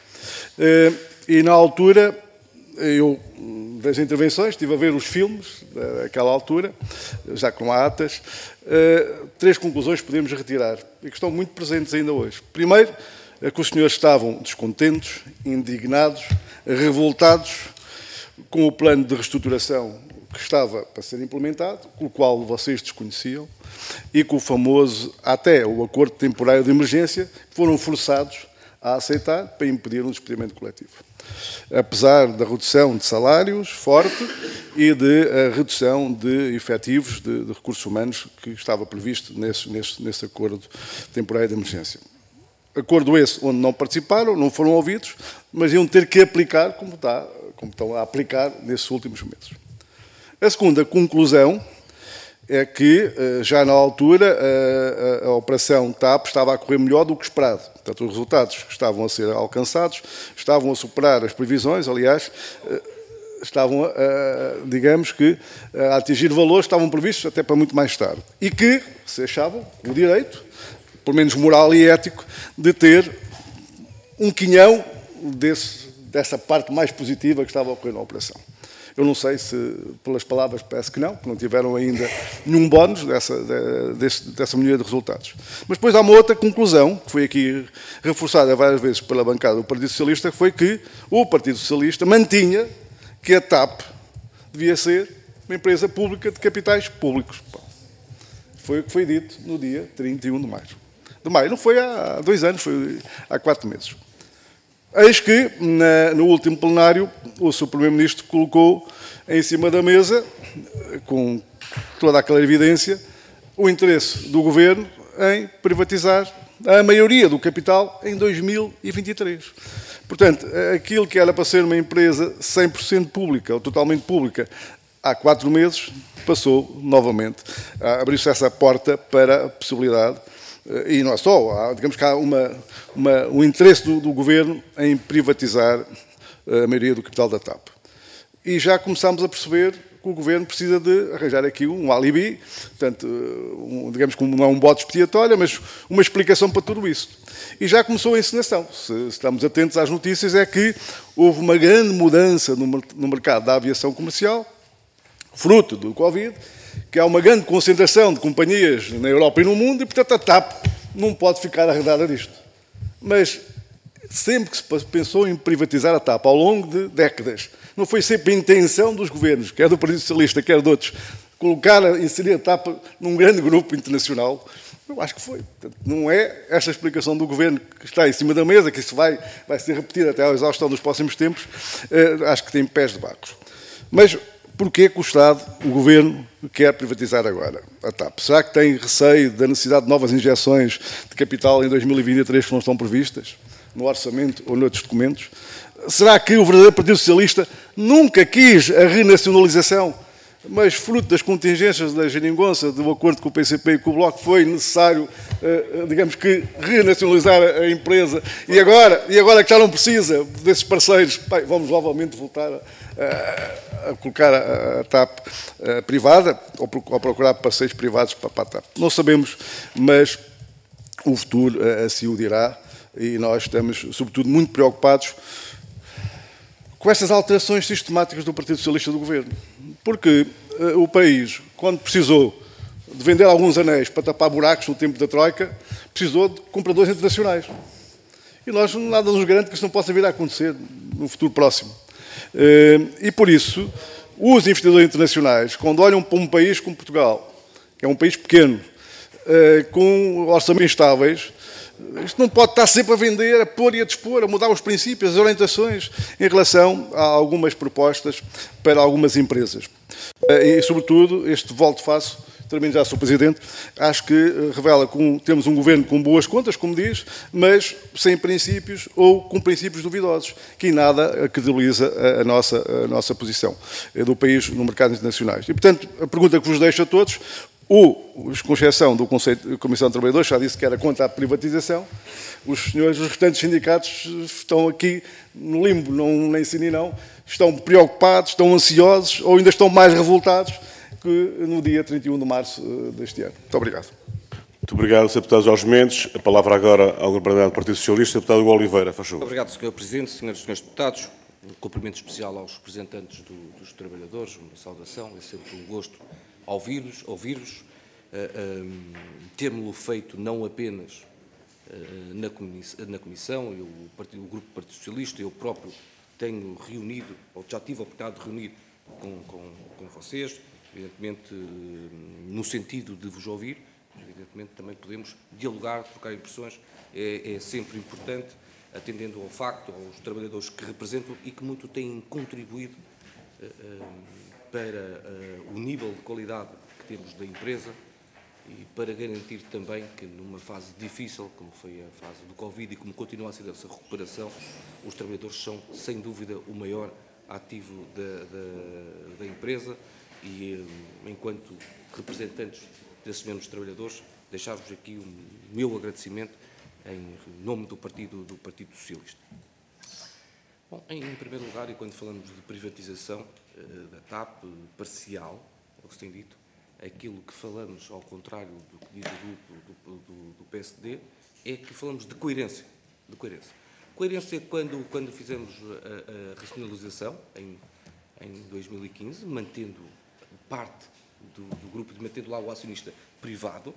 E, na altura, eu, das intervenções, estive a ver os filmes daquela altura, já com atas, três conclusões podemos retirar, e que estão muito presentes ainda hoje. Primeiro, é que os senhores estavam descontentes, indignados, revoltados com o plano de reestruturação que estava para ser implementado, com o qual vocês desconheciam, e com o famoso, até o acordo temporário de emergência, foram forçados a aceitar para impedir um despedimento coletivo. Apesar da redução de salários forte e de a redução de efetivos de, de recursos humanos que estava previsto nesse, nesse, nesse acordo temporário de emergência. Acordo esse onde não participaram, não foram ouvidos, mas iam ter que aplicar como, está, como estão a aplicar nesses últimos meses. A segunda conclusão é que, já na altura, a, a, a operação TAP estava a correr melhor do que esperado. Portanto, os resultados que estavam a ser alcançados estavam a superar as previsões, aliás, estavam, a, digamos que, a atingir valores que estavam previstos até para muito mais tarde. E que se achavam o direito, pelo menos moral e ético, de ter um quinhão desse, dessa parte mais positiva que estava a ocorrer na operação. Eu não sei se, pelas palavras, parece que não, que não tiveram ainda nenhum bónus dessa, dessa, dessa melhoria de resultados. Mas depois há uma outra conclusão, que foi aqui reforçada várias vezes pela bancada do Partido Socialista, que foi que o Partido Socialista mantinha que a TAP devia ser uma empresa pública de capitais públicos. Foi o que foi dito no dia trinta e um de maio. De maio. Não foi há dois anos, foi há quatro meses. Eis que, na, no último plenário, o seu Primeiro-Ministro colocou em cima da mesa, com toda aquela evidência, o interesse do Governo em privatizar a maioria do capital em dois mil e vinte e três. Portanto, aquilo que era para ser uma empresa cem por cento pública, ou totalmente pública, há quatro meses, passou novamente. Abriu-se essa porta para a possibilidade. E não é só, há, digamos que há uma, uma, um interesse do, do Governo em privatizar a maioria do capital da TAP. E já começámos a perceber que o Governo precisa de arranjar aqui um alibi, portanto, um, digamos que não é um bode expiatório, mas uma explicação para tudo isso. E já começou a encenação. Se estamos atentos às notícias, é que houve uma grande mudança no, no mercado da aviação comercial, fruto do Covid, que há uma grande concentração de companhias na Europa e no mundo e, portanto, a TAP não pode ficar arredada disto. Mas sempre que se pensou em privatizar a TAP, ao longo de décadas, não foi sempre a intenção dos governos, quer do Partido Socialista, quer de outros, colocar, inserir a TAP num grande grupo internacional? Eu acho que foi. Portanto, não é esta explicação do Governo que está em cima da mesa, que isso vai, vai ser repetido até à exaustão dos próximos tempos, eh, acho que tem pés de barcos. Mas porquê que o Estado, o Governo, quer privatizar agora a TAP? Será que tem receio da necessidade de novas injeções de capital em dois mil e vinte e três que não estão previstas no orçamento ou noutros documentos? Será que o verdadeiro Partido Socialista nunca quis a renacionalização, mas fruto das contingências da geringonça, do acordo com o P C P e com o Bloco, foi necessário, digamos que, renacionalizar a empresa e agora, e agora que já não precisa desses parceiros, bem, vamos novamente voltar a, a colocar a, a TAP a, privada ou, ou procurar parceiros privados para, para a TAP? Não sabemos, mas o futuro assim o dirá e nós estamos, sobretudo, muito preocupados com estas alterações sistemáticas do Partido Socialista do Governo. Porque uh, o país, quando precisou de vender alguns anéis para tapar buracos no tempo da Troika, precisou de compradores internacionais. E nós, nada nos garante que isso não possa vir a acontecer no futuro próximo. Uh, e por isso, os investidores internacionais, quando olham para um país como Portugal, que é um país pequeno, uh, com orçamentos estáveis, isto não pode estar sempre a vender, a pôr e a dispor, a mudar os princípios, as orientações em relação a algumas propostas para algumas empresas. E, sobretudo, este volte-face, termino já, senhor Presidente, acho que revela que temos um governo com boas contas, como diz, mas sem princípios ou com princípios duvidosos, que em nada credibiliza a, a, nossa, a nossa posição do país no mercado internacional. E, portanto, a pergunta que vos deixo a todos: ou, com exceção do Conselho de Comissão de Trabalhadores, já disse que era contra a privatização, os senhores, os restantes sindicatos estão aqui no limbo, não, nem sim nem não, estão preocupados, estão ansiosos ou ainda estão mais revoltados que no dia trinta e um de março deste ano. Muito obrigado. Muito obrigado, senhor Deputado Jorge Mendes. A palavra agora ao Grupo Parlamentar do Partido Socialista, Deputado Hugo Oliveira. Faz favor. Obrigado, senhor Presidente, senhoras e senhores deputados. Um cumprimento especial aos representantes do, dos trabalhadores, uma saudação, é sempre um gosto ouvir-vos, ouvir-vos, uh, um, termo-lo feito não apenas uh, na, comissão, na comissão, eu, o, partido, o Grupo do Partido Socialista, eu próprio tenho reunido, ou já tive a oportunidade de reunir com, com, com vocês, evidentemente uh, no sentido de vos ouvir, mas evidentemente também podemos dialogar, trocar impressões, é, é sempre importante, atendendo ao facto, aos trabalhadores que representam e que muito têm contribuído uh, uh, para uh, o nível de qualidade que temos da empresa e para garantir também que numa fase difícil, como foi a fase do Covid e como continua a ser essa recuperação, os trabalhadores são, sem dúvida, o maior ativo da, da, da empresa e, um, enquanto representantes desses mesmos trabalhadores, deixar-vos aqui o meu agradecimento em nome do Partido, do Partido Socialista. Bom, em primeiro lugar, e quando falamos de privatização uh, da TAP, uh, parcial, é o que se tem dito, aquilo que falamos, ao contrário do que diz o grupo do, do, do P S D, é que falamos de coerência. De coerência. Coerência quando, quando fizemos a, a racionalização, em, em dois mil e quinze, mantendo parte do, do grupo, mantendo lá o acionista privado.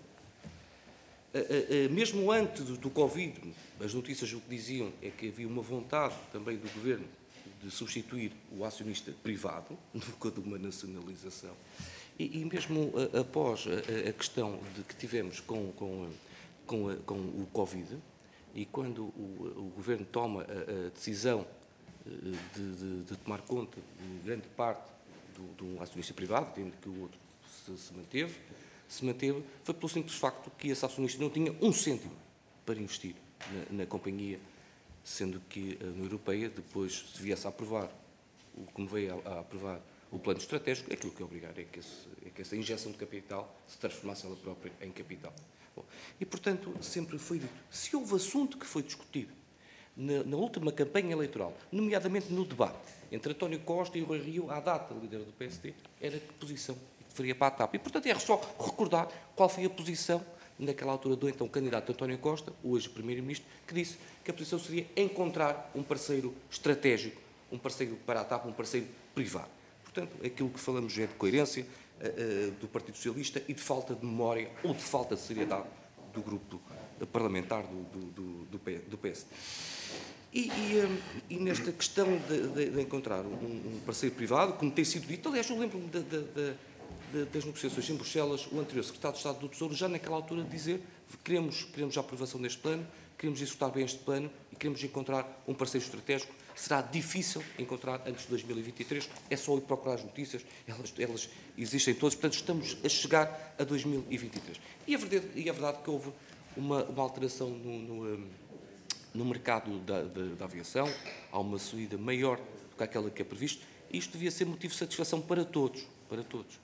A, a, a, mesmo antes do, do Covid, as notícias o que diziam é que havia uma vontade também do Governo de substituir o acionista privado, nunca de uma nacionalização. E, e mesmo a, após a, a questão de que tivemos com, com, com, a, com o Covid, e quando o, o Governo toma a, a decisão de, de, de tomar conta de grande parte do, do acionista privado, tendo que o outro se, se manteve, se manteve, foi pelo simples facto que esse acionista não tinha um cêntimo para investir na, na companhia, sendo que a União Europeia, depois, se viesse a aprovar, o como veio a, a aprovar o plano estratégico, aquilo que é obrigar é que, esse, é que essa injeção de capital se transformasse ela própria em capital. Bom, e, portanto, sempre foi dito, se houve assunto que foi discutido na, na última campanha eleitoral, nomeadamente no debate entre António Costa e Rui Rio, à data, líder do P S D, era que posição que faria para a TAP. E, portanto, é só recordar qual foi a posição naquela altura do então candidato António Costa, hoje Primeiro-Ministro, que disse que a posição seria encontrar um parceiro estratégico, um parceiro para a TAP, um parceiro privado. Portanto, aquilo que falamos é de coerência uh, uh, do Partido Socialista e de falta de memória ou de falta de seriedade do grupo parlamentar do, do, do, do P S D. E, e, um, e nesta questão de, de, de encontrar um, um parceiro privado, como tem sido dito, aliás, eu lembro-me de, de, de, das negociações em Bruxelas, o anterior secretário de Estado do Tesouro, já naquela altura, dizer que queremos, queremos a aprovação deste plano, queremos executar bem este plano e queremos encontrar um parceiro estratégico. Será difícil encontrar antes de dois mil e vinte e três, é só ir procurar as notícias, elas, elas existem todas, portanto estamos a chegar a dois mil e vinte e três. E é verdade, e é verdade que houve uma, uma alteração no, no, no mercado da, da, da aviação, há uma subida maior do que aquela que é previsto, e isto devia ser motivo de satisfação para todos, para todos.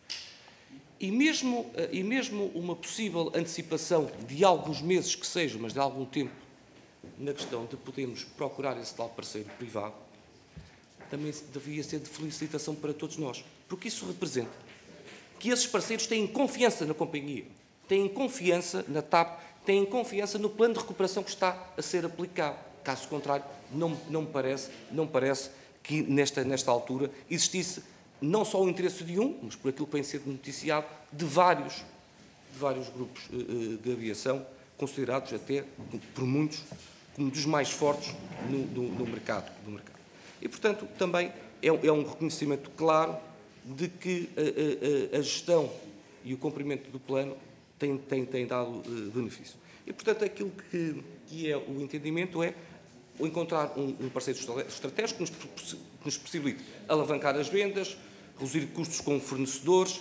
E mesmo, e mesmo uma possível antecipação de alguns meses que seja, mas de algum tempo, na questão de podermos procurar esse tal parceiro privado, também devia ser de felicitação para todos nós, porque isso representa que esses parceiros têm confiança na companhia, têm confiança na TAP, têm confiança no plano de recuperação que está a ser aplicado. Caso contrário, não, não, me, parece, não me parece que nesta, nesta altura existisse não só o interesse de um, mas por aquilo que vem sendo noticiado, de vários, de vários grupos uh, de aviação, considerados até por muitos como dos mais fortes no, no, no, mercado, no mercado. E, portanto, também é, é um reconhecimento claro de que a, a, a gestão e o cumprimento do plano têm, têm, têm dado uh, benefício. E, portanto, aquilo que, que é o entendimento é encontrar um, um parceiro estratégico que nos, que nos possibilite alavancar as vendas, reduzir custos com fornecedores,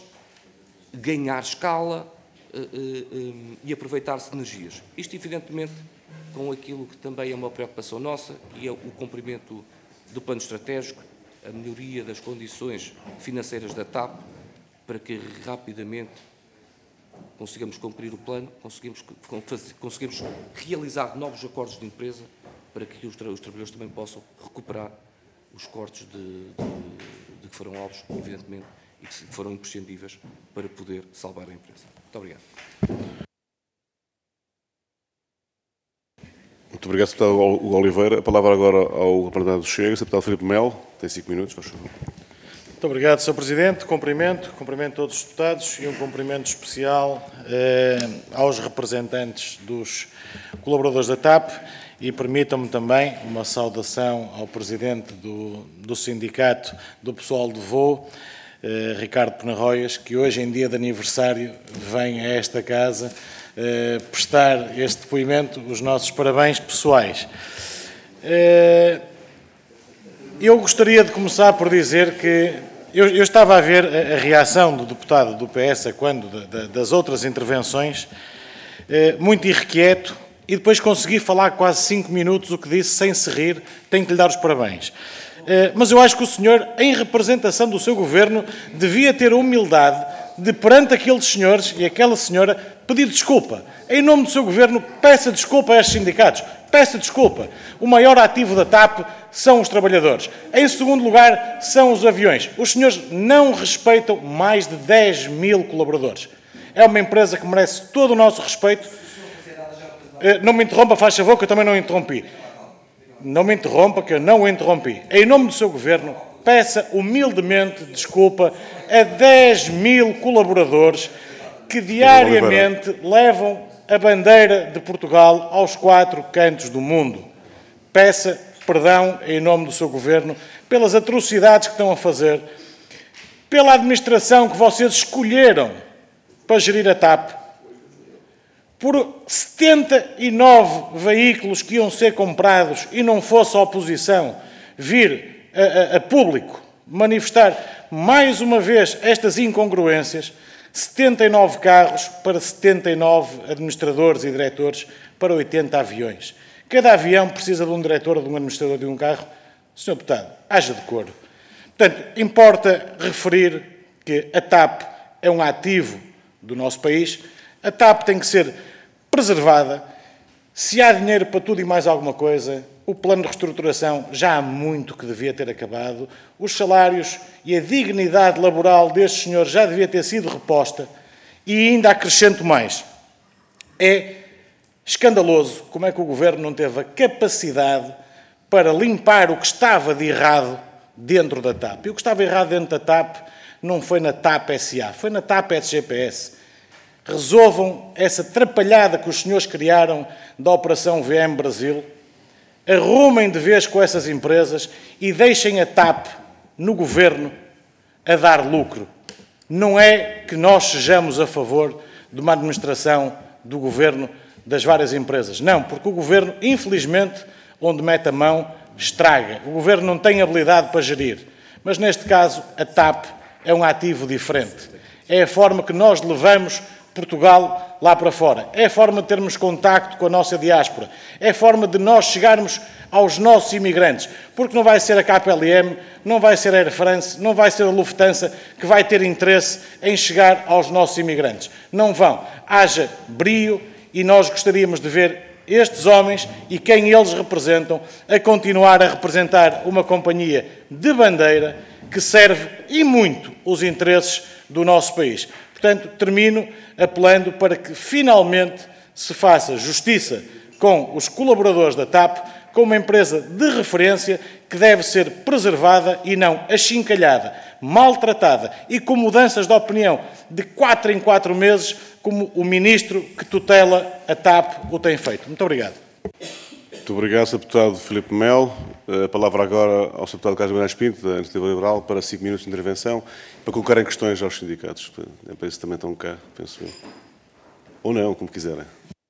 ganhar escala uh, uh, um, e aproveitar sinergias. Isto, evidentemente, com aquilo que também é uma preocupação nossa, que é o cumprimento do plano estratégico, a melhoria das condições financeiras da TAP, para que rapidamente consigamos cumprir o plano, conseguimos, conseguimos realizar novos acordos de empresa, para que os, os trabalhadores também possam recuperar os cortes de, de, de que foram alvos, evidentemente, e que foram imprescindíveis para poder salvar a empresa. Muito obrigado. Muito obrigado, deputado Hugo Oliveira. A palavra agora ao representante do Chega, deputado Filipe Melo. Tem cinco minutos, faz favor. Muito obrigado, senhor Presidente. Cumprimento, cumprimento todos os deputados e um cumprimento especial eh, aos representantes dos colaboradores da TAP e permitam-me também uma saudação ao Presidente do, do Sindicato do Pessoal de Voo, eh, Ricardo Penarroias, que hoje, em dia de aniversário, vem a esta casa eh, prestar este depoimento, os nossos parabéns pessoais. Eh, eu gostaria de começar por dizer que Eu, eu estava a ver a, a reação do deputado do P S a quando de, de, das outras intervenções, eh, muito irrequieto, e depois consegui falar quase cinco minutos o que disse sem se rir. Tenho que lhe dar os parabéns. Eh, mas eu acho que o senhor, em representação do seu governo, devia ter a humildade de, perante aqueles senhores e aquela senhora, pedir desculpa. Em nome do seu governo, peça desculpa a estes sindicatos. Peça desculpa. O maior ativo da TAP são os trabalhadores. Em segundo lugar, são os aviões. Os senhores não respeitam mais de dez mil colaboradores. É uma empresa que merece todo o nosso respeito. Não me interrompa, faz favor, que eu também não interrompi. não me interrompa, que eu não o interrompi. Em nome do seu Governo, peça humildemente desculpa a dez mil colaboradores que diariamente levam a bandeira de Portugal aos quatro cantos do mundo. Peça perdão em nome do seu Governo pelas atrocidades que estão a fazer, pela administração que vocês escolheram para gerir a TAP, por setenta e nove veículos que iam ser comprados e não fosse a oposição vir a, a, a público manifestar mais uma vez estas incongruências, setenta e nove carros para setenta e nove administradores e diretores para oitenta aviões. Cada avião precisa de um diretor ou de um administrador de um carro. senhor Deputado, haja decoro. Portanto, importa referir que a TAP é um ativo do nosso país. A TAP tem que ser preservada. Se há dinheiro para tudo e mais alguma coisa, o plano de reestruturação já há muito que devia ter acabado. Os salários e a dignidade laboral destes senhores já devia ter sido reposta. E ainda acrescento mais. É escandaloso como é que o Governo não teve a capacidade para limpar o que estava de errado dentro da TAP. E o que estava errado dentro da TAP não foi na TAP S A, foi na TAP S G P S. Resolvam essa atrapalhada que os senhores criaram da Operação V M Brasil, arrumem de vez com essas empresas e deixem a TAP no Governo a dar lucro. Não é que nós sejamos a favor de uma administração do Governo das várias empresas. Não, porque o Governo, infelizmente, onde mete a mão, estraga. O Governo não tem habilidade para gerir. Mas, neste caso, a TAP é um ativo diferente. É a forma que nós levamos Portugal lá para fora. É a forma de termos contacto com a nossa diáspora. É a forma de nós chegarmos aos nossos imigrantes. Porque não vai ser a K P L M, não vai ser a Air France, não vai ser a Lufthansa que vai ter interesse em chegar aos nossos imigrantes. Não vão. Haja brio e nós gostaríamos de ver estes homens e quem eles representam a continuar a representar uma companhia de bandeira que serve e muito os interesses do nosso país. Portanto, termino apelando para que finalmente se faça justiça com os colaboradores da TAP, com uma empresa de referência que deve ser preservada e não achincalhada, maltratada e com mudanças de opinião de quatro em quatro meses, como o ministro que tutela a TAP o tem feito. Muito obrigado. Muito obrigado, senhor Deputado Filipe Melo. A palavra agora ao senhor Deputado Carlos Magalhães Pinto, da Iniciativa Liberal, para cinco minutos de intervenção, para colocarem questões aos sindicatos. É para isso que também estão cá, penso eu. Ou não, como quiserem.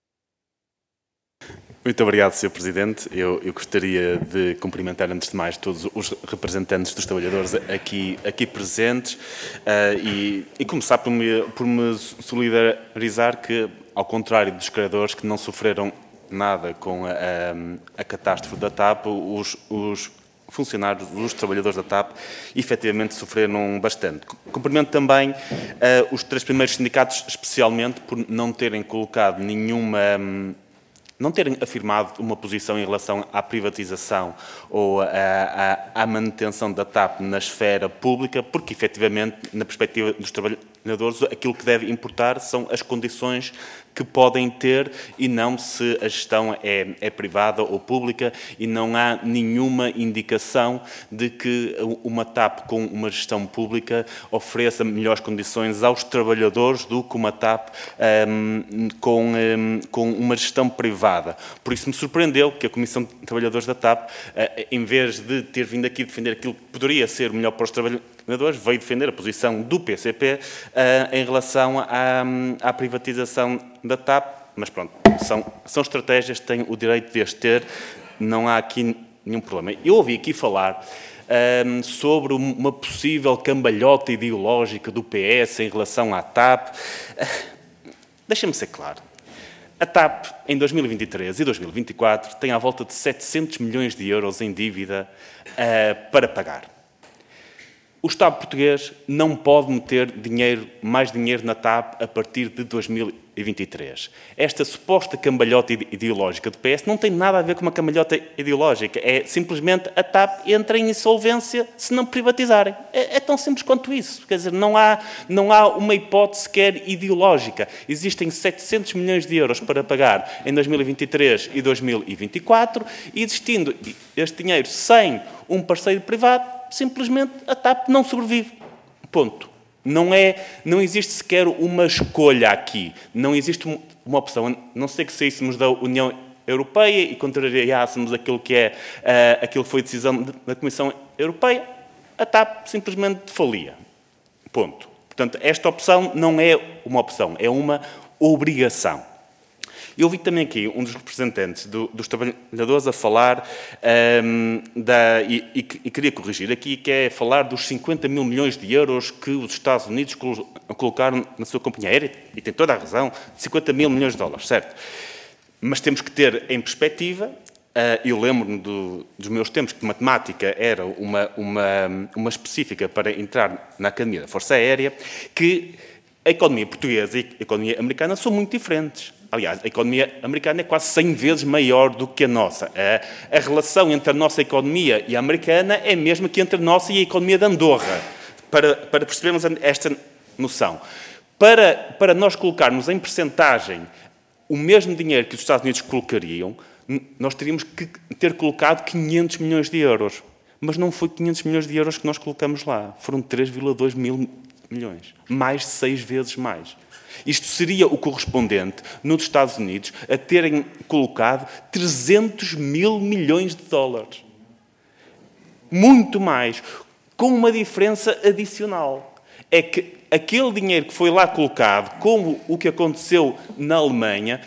Muito obrigado, senhor Presidente. Eu, eu gostaria de cumprimentar, antes de mais, todos os representantes dos trabalhadores aqui, aqui presentes uh, e, e começar por me, por me solidarizar que, ao contrário dos credores que não sofreram nada com a, a, a catástrofe da TAP, os, os funcionários, os trabalhadores da TAP, efetivamente sofreram bastante. Cumprimento também uh, os três primeiros sindicatos, especialmente por não terem colocado nenhuma... Um, não terem afirmado uma posição em relação à privatização ou à, à, à manutenção da TAP na esfera pública, porque, efetivamente, na perspectiva dos trabalhadores, aquilo que deve importar são as condições que podem ter e não se a gestão é, é privada ou pública, e não há nenhuma indicação de que uma TAP com uma gestão pública ofereça melhores condições aos trabalhadores do que uma TAP um, com, um, com uma gestão privada. Por isso me surpreendeu que a Comissão de Trabalhadores da TAP, uh, em vez de ter vindo aqui defender aquilo que poderia ser melhor para os trabalhadores, veio defender a posição do P C P uh, em relação à, à privatização da TAP, mas pronto, são, são estratégias, têm o direito de as ter, não há aqui nenhum problema. Eu ouvi aqui falar um, sobre uma possível cambalhota ideológica do P S em relação à TAP. Uh, Deixa-me ser claro. A TAP, em dois mil e vinte e três e dois mil e vinte e quatro, tem à volta de setecentos milhões de euros em dívida uh, para pagar. O Estado português não pode meter dinheiro, mais dinheiro na TAP a partir de dois mil e e vinte e três. Esta suposta cambalhota ideológica do P S não tem nada a ver com uma cambalhota ideológica. É simplesmente a TAP entra em insolvência se não privatizarem. É, é tão simples quanto isso. Quer dizer, não há, não há uma hipótese sequer ideológica. Existem setecentos milhões de euros para pagar em dois mil e vinte e três e dois mil e vinte e quatro e existindo este dinheiro sem um parceiro privado, simplesmente a TAP não sobrevive. Ponto. Não, é, não existe sequer uma escolha aqui. Não existe uma opção. Não sei que saíssemos da União Europeia e contrariássemos aquilo que, é, uh, aquilo que foi decisão da Comissão Europeia, a TAP simplesmente falia. Ponto. Portanto, esta opção não é uma opção, é uma obrigação. Eu vi também aqui um dos representantes do, dos trabalhadores a falar, um, da, e, e, e queria corrigir aqui, que é falar dos cinquenta mil milhões de euros que os Estados Unidos colocaram na sua companhia aérea, e tem toda a razão, cinquenta mil milhões de dólares, certo? Mas temos que ter em perspectiva, uh, eu lembro-me do, dos meus tempos que matemática era uma, uma, uma específica para entrar na Academia da Força Aérea, que a economia portuguesa e a economia americana são muito diferentes. Aliás, a economia americana é quase cem vezes maior do que a nossa. A, a relação entre a nossa economia e a americana é a mesma que entre a nossa e a economia de Andorra, para, para percebermos esta noção. Para, para nós colocarmos em percentagem o mesmo dinheiro que os Estados Unidos colocariam, nós teríamos que ter colocado quinhentos milhões de euros. Mas não foi quinhentos milhões de euros que nós colocamos lá. Foram três vírgula dois mil milhões. Mais de seis vezes mais. Isto seria o correspondente, nos Estados Unidos, a terem colocado trezentos mil milhões de dólares. Muito mais. Com uma diferença adicional. É que aquele dinheiro que foi lá colocado, como o que aconteceu na Alemanha,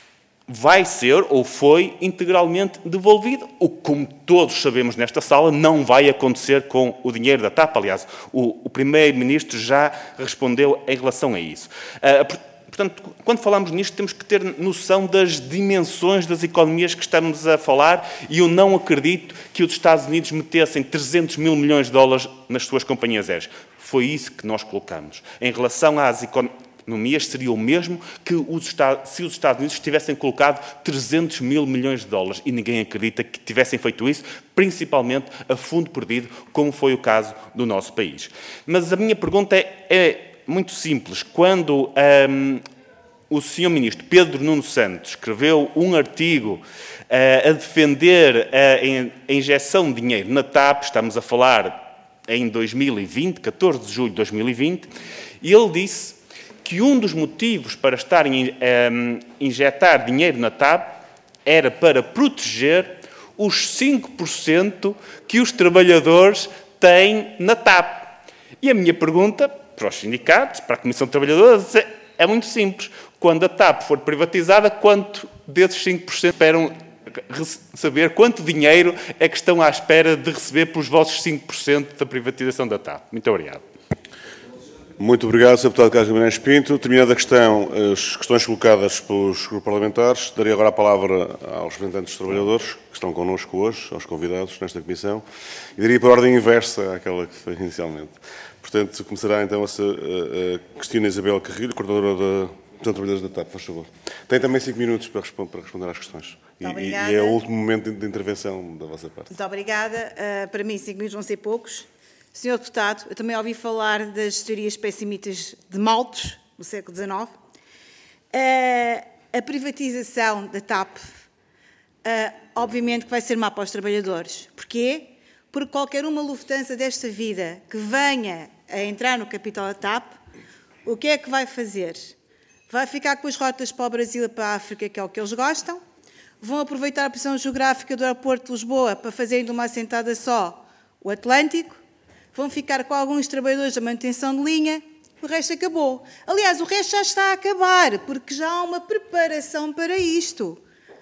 vai ser ou foi integralmente devolvido. O que, como todos sabemos nesta sala, não vai acontecer com o dinheiro da TAP. Aliás, o, o Primeiro-Ministro já respondeu em relação a isso. Uh, portanto, quando falamos nisto, temos que ter noção das dimensões das economias que estamos a falar e eu não acredito que os Estados Unidos metessem trezentos mil milhões de dólares nas suas companhias aéreas. Foi isso que nós colocamos. Em relação às economias, seria o mesmo que os Estados, se os Estados Unidos tivessem colocado trezentos mil milhões de dólares e ninguém acredita que tivessem feito isso, principalmente a fundo perdido, como foi o caso do nosso país. Mas a minha pergunta é, é muito simples. Quando um, o senhor Ministro Pedro Nuno Santos escreveu um artigo uh, a defender a, a injeção de dinheiro na TAP, estamos a falar em dois mil e vinte, catorze de julho de dois mil e vinte, e ele disse que um dos motivos para estarem a injetar dinheiro na TAP era para proteger os cinco por cento que os trabalhadores têm na TAP. E a minha pergunta para os sindicatos, para a Comissão de Trabalhadores, é, é muito simples. Quando a TAP for privatizada, quanto desses cinco por cento esperam saber? Quanto dinheiro é que estão à espera de receber pelos vossos cinco por cento da privatização da TAP? Muito obrigado. Muito obrigado, senhor Deputado Carlos Guimarães Pinto. Terminada a questão, as questões colocadas pelos grupos parlamentares, daria agora a palavra aos representantes dos trabalhadores, que estão connosco hoje, aos convidados nesta comissão, e daria por ordem inversa àquela que foi inicialmente. Portanto, começará então a, a, a Cristina Isabel Carrilho, coordenadora da Comissão de Trabalhadores da TAP, por favor. Tem também cinco minutos para responder, para responder às questões. E, e é o último momento de, de intervenção da vossa parte. Muito obrigada. Uh, para mim, cinco minutos vão ser poucos. senhor Deputado, eu também ouvi falar das teorias pessimitas de Malthus, do século dezenove. Uh, a privatização da TAP, uh, obviamente que vai ser má para os trabalhadores. Porquê? Porque qualquer uma Lufthansa desta vida que venha a entrar no capital da TAP, o que é que vai fazer? Vai ficar com as rotas para o Brasil e para a África, que é o que eles gostam. Vão aproveitar a posição geográfica do aeroporto de Lisboa para fazerem de uma assentada só o Atlântico. Vão ficar com alguns trabalhadores da manutenção de linha, o resto acabou. Aliás, o resto já está a acabar, porque já há uma preparação para isto.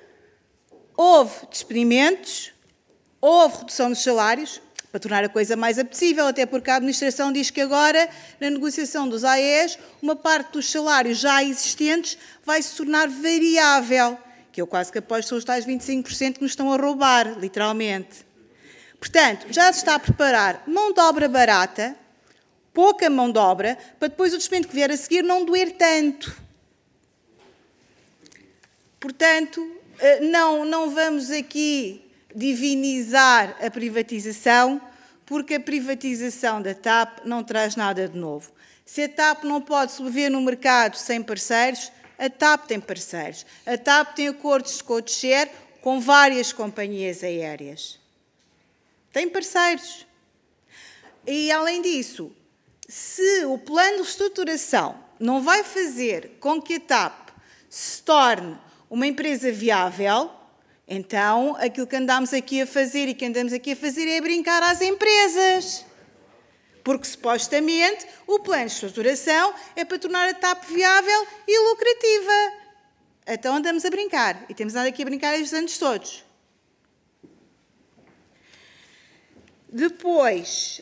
Houve despedimentos, houve redução dos salários, para tornar a coisa mais apetecível, até porque a administração diz que agora, na negociação dos A E S, uma parte dos salários já existentes vai se tornar variável, que eu quase que aposto são os tais vinte e cinco por cento que nos estão a roubar, literalmente. Portanto, já se está a preparar mão de obra barata, pouca mão de obra, para depois o despedimento que vier a seguir não doer tanto. Portanto, não, não vamos aqui divinizar a privatização, porque a privatização da TAP não traz nada de novo. Se a TAP não pode sobreviver no mercado sem parceiros, a TAP tem parceiros. A TAP tem acordos de code-share com várias companhias aéreas. Tem parceiros. E, além disso, se o plano de reestruturação não vai fazer com que a TAP se torne uma empresa viável, então aquilo que andamos aqui a fazer e que andamos aqui a fazer é brincar às empresas. Porque, supostamente, o plano de estruturação é para tornar a TAP viável e lucrativa. Então andamos a brincar. E temos andado aqui a brincar estes anos todos. Depois,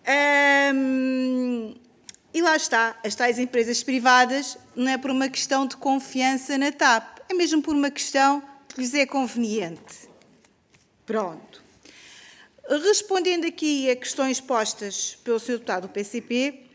hum, e lá está, as tais empresas privadas não é por uma questão de confiança na TAP, é mesmo por uma questão que lhes é conveniente. Pronto. Respondendo aqui a questões postas pelo senhor deputado do P C P,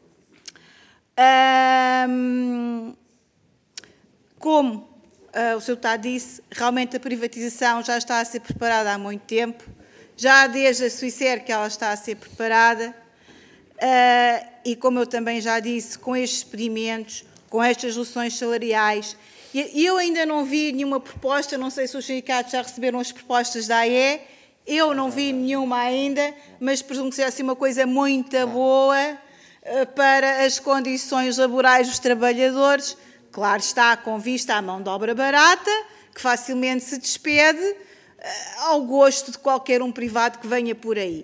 hum, como uh, o senhor deputado disse, realmente a privatização já está a ser preparada há muito tempo, já desde a Suícer que ela está a ser preparada, uh, e como eu também já disse, com estes experimentos, com estas reduções salariais, e eu ainda não vi nenhuma proposta, não sei se os sindicatos já receberam as propostas da A E, eu não vi nenhuma ainda, mas presumo que seja assim uma coisa muito boa uh, para as condições laborais dos trabalhadores. Claro está, com vista à mão de obra barata, que facilmente se despede, uh, ao gosto de qualquer um privado que venha por aí.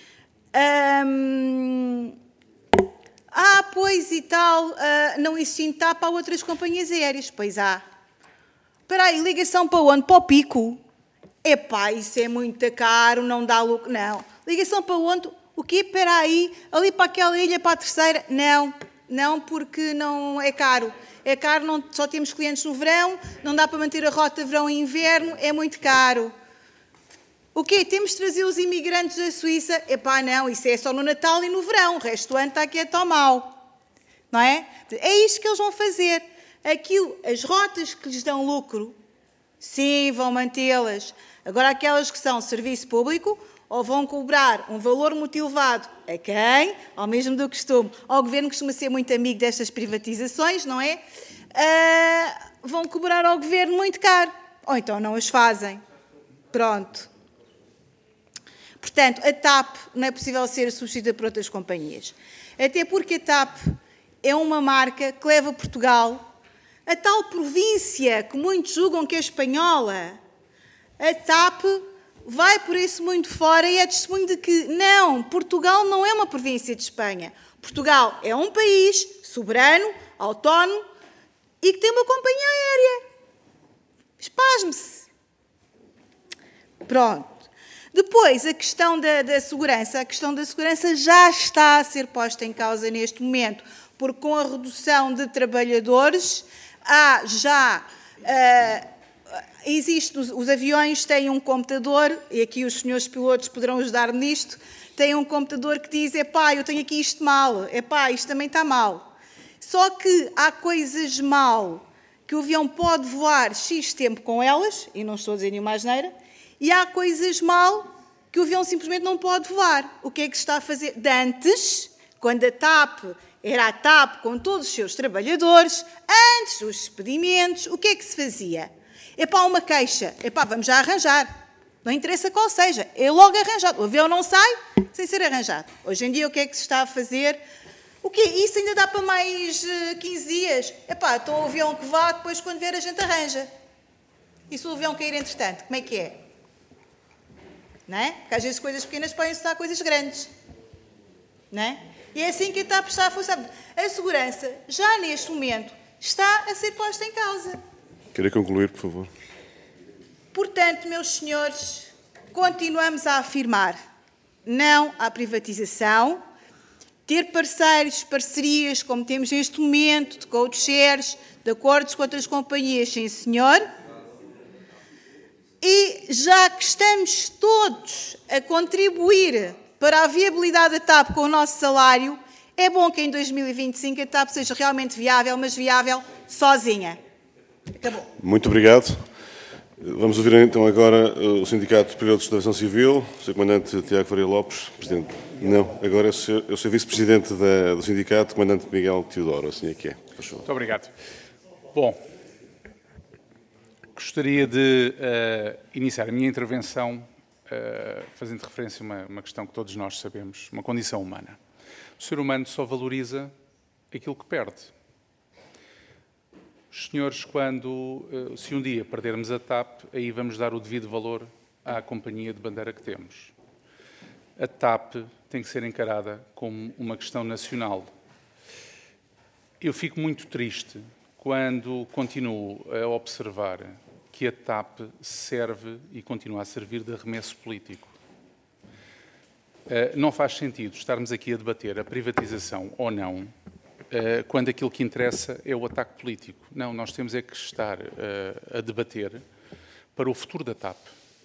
Um, ah, pois e tal, uh, não existindo TAP, há outras companhias aéreas. Pois há. Espera aí, ligação para onde? Para o Pico? Epá, isso é muito caro, não dá lucro. Não. Ligação para onde? O quê? Espera aí, ali para aquela ilha, para a terceira? Não, não, porque não é caro. É caro, não, só temos clientes no verão, não dá para manter a rota verão e inverno, é muito caro. O quê? Temos de trazer os imigrantes da Suíça? Epá, não, isso é só no Natal e no verão, o resto do ano está quieto ao mal. Não é? É isto que eles vão fazer. Aquilo, as rotas que lhes dão lucro, sim, vão mantê-las. Agora, aquelas que são serviço público, ou vão cobrar um valor muito elevado a quem? Ao mesmo do costume. Ao governo, costuma ser muito amigo destas privatizações, não é? Uh, vão cobrar ao governo muito caro. Ou então não as fazem. Pronto. Portanto, a TAP não é possível ser substituída por outras companhias. Até porque a TAP é uma marca que leva Portugal, a tal província que muitos julgam que é espanhola. A TAP vai por esse mundo fora e é testemunho de que, não, Portugal não é uma província de Espanha. Portugal é um país soberano, autónomo e que tem uma companhia aérea. Espasme-se. Pronto. Depois, a questão da, da segurança. A questão da segurança já está a ser posta em causa neste momento, porque com a redução de trabalhadores, há já... Uh, Existe, os, os aviões têm um computador, e aqui os senhores pilotos poderão ajudar-me nisto, têm um computador que diz, epá, eu tenho aqui isto mal, epá, isto também está mal. Só que há coisas mal que o avião pode voar X tempo com elas, e não estou a dizer nenhuma asneira, e há coisas mal que o avião simplesmente não pode voar. O que é que se está a fazer? De antes, quando a TAP era a TAP com todos os seus trabalhadores, antes dos despedimentos, o que é que se fazia? Epá, uma queixa. Epá, vamos já arranjar. Não interessa qual seja. É logo arranjado. O avião não sai sem ser arranjado. Hoje em dia, o que é que se está a fazer? O quê? Isso ainda dá para mais uh, quinze dias? Epá, então o avião que vá, depois quando vier a gente arranja. E se o avião cair entretanto, como é que é? Não é? Porque às vezes coisas pequenas podem se dar coisas grandes. Não é? E é assim que a TAP está a funcionar. A segurança, já neste momento, está a ser posta em causa. Queria concluir, por favor. Portanto, meus senhores, continuamos a afirmar não à privatização, ter parceiros, parcerias, como temos neste momento, de code-shares, de acordos com outras companhias, sim senhor. E já que estamos todos a contribuir para a viabilidade da TAP com o nosso salário, é bom que em dois mil e vinte e cinco a TAP seja realmente viável, mas viável sozinha. Acabou. Muito obrigado. Vamos ouvir então agora o Sindicato de Pilotos da Aviação Civil, o senhor Comandante Tiago Faria Lopes, Presidente. Não, agora é o senhor, é o senhor Vice-Presidente do Sindicato, Comandante Miguel Teodoro, assim é que é. Muito obrigado. Bom, gostaria de uh, iniciar a minha intervenção uh, fazendo referência a uma, uma questão que todos nós sabemos, uma condição humana. O ser humano só valoriza aquilo que perde. Os senhores, quando, se um dia perdermos a TAP, aí vamos dar o devido valor à companhia de bandeira que temos. A TAP tem que ser encarada como uma questão nacional. Eu fico muito triste quando continuo a observar que a TAP serve e continua a servir de arremesso político. Não faz sentido estarmos aqui a debater a privatização ou não, quando aquilo que interessa é o ataque político. Não, nós temos é que estar uh, a debater para o futuro da TAP.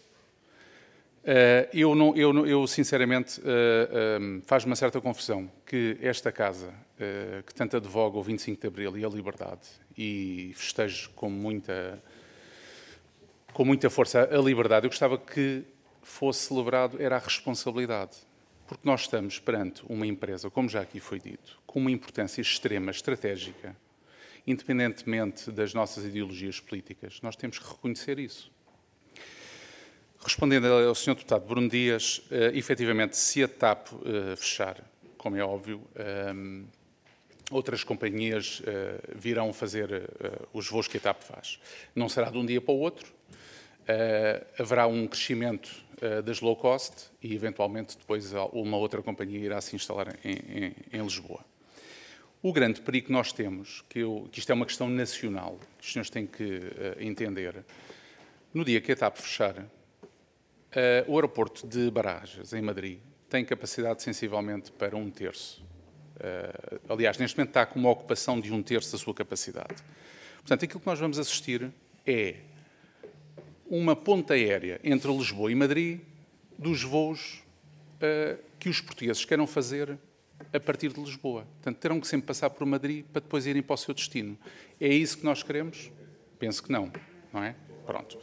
Uh, eu, não, eu, eu, sinceramente, uh, um, faz-me uma certa confusão que esta casa, uh, que tanto advoga o vinte e cinco de Abril e a liberdade, e festejo com muita, com muita força a liberdade, eu gostava que fosse celebrado era a responsabilidade. Porque nós estamos perante uma empresa, como já aqui foi dito, com uma importância extrema, estratégica, independentemente das nossas ideologias políticas. Nós temos que reconhecer isso. Respondendo ao senhor Deputado Bruno Dias, uh, efetivamente, se a TAP uh, fechar, como é óbvio, um, outras companhias uh, virão fazer uh, os voos que a TAP faz. Não será de um dia para o outro. Uh, haverá um crescimento uh, das low cost e, eventualmente, depois uma outra companhia irá se instalar em, em, em Lisboa. O grande perigo que nós temos, que, eu, que isto é uma questão nacional, que os senhores têm que uh, entender, no dia que a TAP fechar, uh, o aeroporto de Barajas, em Madrid, tem capacidade sensivelmente para um terço. Uh, aliás, neste momento está com uma ocupação de um terço da sua capacidade. Portanto, aquilo que nós vamos assistir é uma ponta aérea entre Lisboa e Madrid dos voos uh, que os portugueses queiram fazer a partir de Lisboa. Portanto, terão que sempre passar por Madrid para depois irem para o seu destino. É isso que nós queremos? Penso que não, não é? Pronto.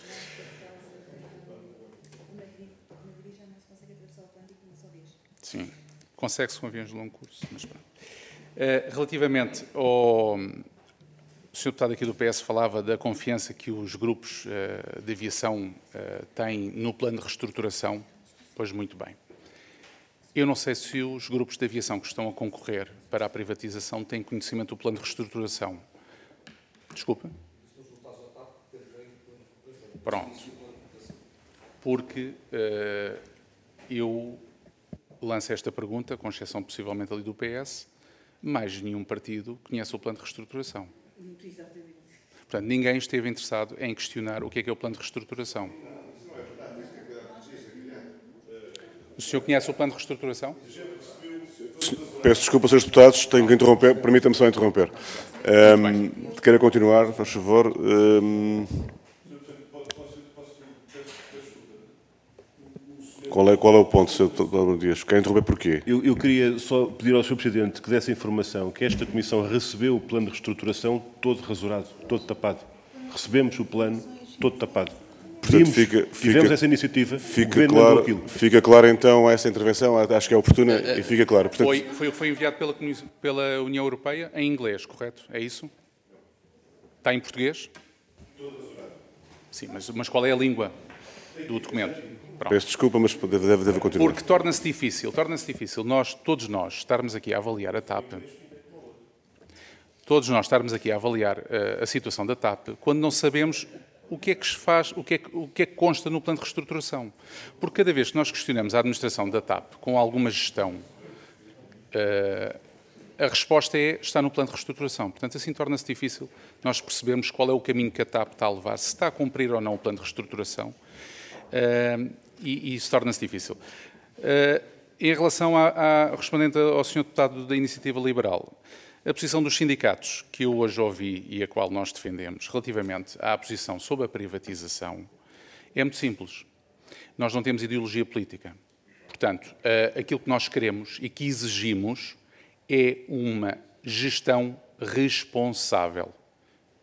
Sim, consegue-se com aviões de longo curso, mas pronto. Uh, relativamente ao... O senhor deputado aqui do P S falava da confiança que os grupos uh, de aviação uh, têm no plano de reestruturação. Pois muito bem. Eu não sei se os grupos de aviação que estão a concorrer para a privatização têm conhecimento do plano de reestruturação. Desculpa? Pronto. Porque uh, eu lanço esta pergunta, com exceção possivelmente ali do P S, mais nenhum partido conhece o plano de reestruturação. Portanto, ninguém esteve interessado em questionar o que é que é o plano de reestruturação. O senhor conhece o plano de reestruturação? Peço desculpa, senhores deputados, tenho que interromper, permita-me só interromper. Um, queira continuar, faz favor. Um, qual, é, qual é o ponto, senhor Deputado Dias? Quer interromper porquê? Eu, eu queria só pedir ao senhor Presidente que desse informação que esta Comissão recebeu o plano de reestruturação todo rasurado, todo tapado. Recebemos o plano todo tapado. Portanto, fica, tivemos fica, essa iniciativa, fica claro, fica claro então essa intervenção, acho que é oportuna uh, uh, e fica claro. Portanto, foi, foi, foi enviado pela, pela União Europeia em inglês, correto? É isso? Está em português? Sim, mas, mas qual é a língua do documento? Pronto. Peço desculpa, mas deve, deve, deve continuar. Porque torna-se difícil, torna-se difícil nós, todos nós, estarmos aqui a avaliar a TAP, todos nós estarmos aqui a avaliar uh, a situação da TAP, quando não sabemos o que é que se faz, o que é que, o que é que consta no plano de reestruturação. Porque cada vez que nós questionamos a administração da TAP com alguma gestão, uh, a resposta é, está no plano de reestruturação. Portanto, assim torna-se difícil nós percebermos qual é o caminho que a TAP está a levar, se está a cumprir ou não o plano de reestruturação, uh, e, e isso torna-se difícil. Uh, em relação a, a, respondendo ao senhor deputado da Iniciativa Liberal, a posição dos sindicatos, que eu hoje ouvi e a qual nós defendemos, relativamente à posição sobre a privatização, é muito simples. Nós não temos ideologia política. Portanto, aquilo que nós queremos e que exigimos é uma gestão responsável.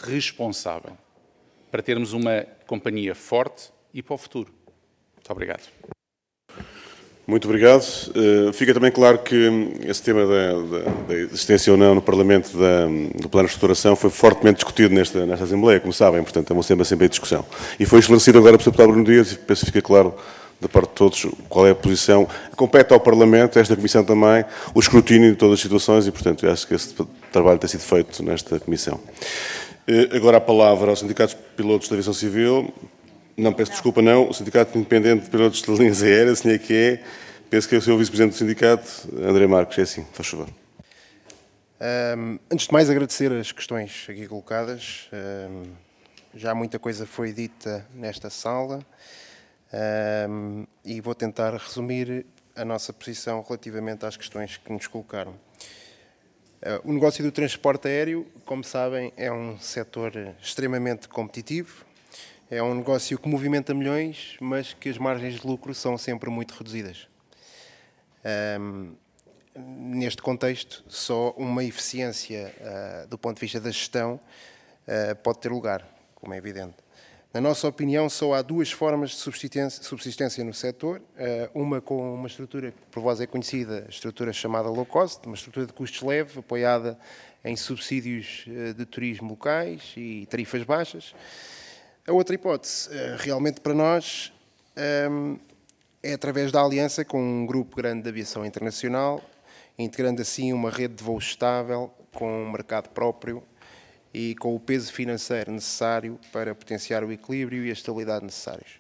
responsável, para termos uma companhia forte e para o futuro. Muito obrigado. Muito obrigado. Uh, fica também claro que esse tema da, da, da existência ou não no Parlamento da, do plano de estruturação foi fortemente discutido nesta, nesta Assembleia, como sabem, portanto é uma sempre, sempre em discussão. E foi esclarecido agora pelo deputado Bruno Dias e penso que fica claro da parte de todos qual é a posição. Compete ao Parlamento, esta Comissão também, o escrutínio de todas as situações e, portanto, acho que esse trabalho tem sido feito nesta Comissão. Uh, agora a palavra aos sindicatos pilotos da aviação civil. Não, peço desculpa, não. O Sindicato Independente de Pilotos de Linhas Aéreas, senhor que é, penso que é o senhor Vice-Presidente do Sindicato, André Marques. É assim, faz favor. Um, antes de mais, agradecer as questões aqui colocadas. Um, já muita coisa foi dita nesta sala um, e vou tentar resumir a nossa posição relativamente às questões que nos colocaram. Uh, o negócio do transporte aéreo, como sabem, é um setor extremamente competitivo. É um negócio que movimenta milhões, mas que as margens de lucro são sempre muito reduzidas. Um, neste contexto, só uma eficiência uh, do ponto de vista da gestão uh, pode ter lugar, como é evidente. Na nossa opinião, só há duas formas de subsistência, subsistência no setor. Uh, uma com uma estrutura que por vós é conhecida, a estrutura chamada low cost, uma estrutura de custos leve, apoiada em subsídios uh, de turismo locais e tarifas baixas. A outra hipótese, realmente para nós, é através da aliança com um grupo grande de aviação internacional, integrando assim uma rede de voos estável, com um mercado próprio e com o peso financeiro necessário para potenciar o equilíbrio e a estabilidade necessários.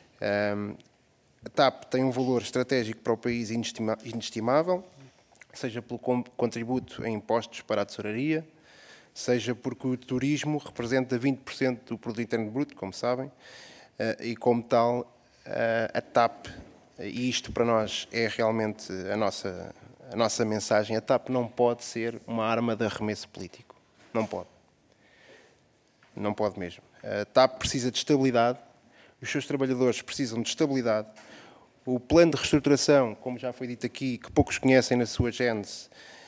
A TAP tem um valor estratégico para o país inestimável, seja pelo contributo em impostos para a tesouraria, seja porque o turismo representa vinte por cento do produto interno bruto, como sabem, e como tal, a TAP, e isto para nós é realmente a nossa, a nossa mensagem, a TAP não pode ser uma arma de arremesso político. Não pode. Não pode mesmo. A TAP precisa de estabilidade, os seus trabalhadores precisam de estabilidade. O plano de reestruturação, como já foi dito aqui, que poucos conhecem na sua gênese,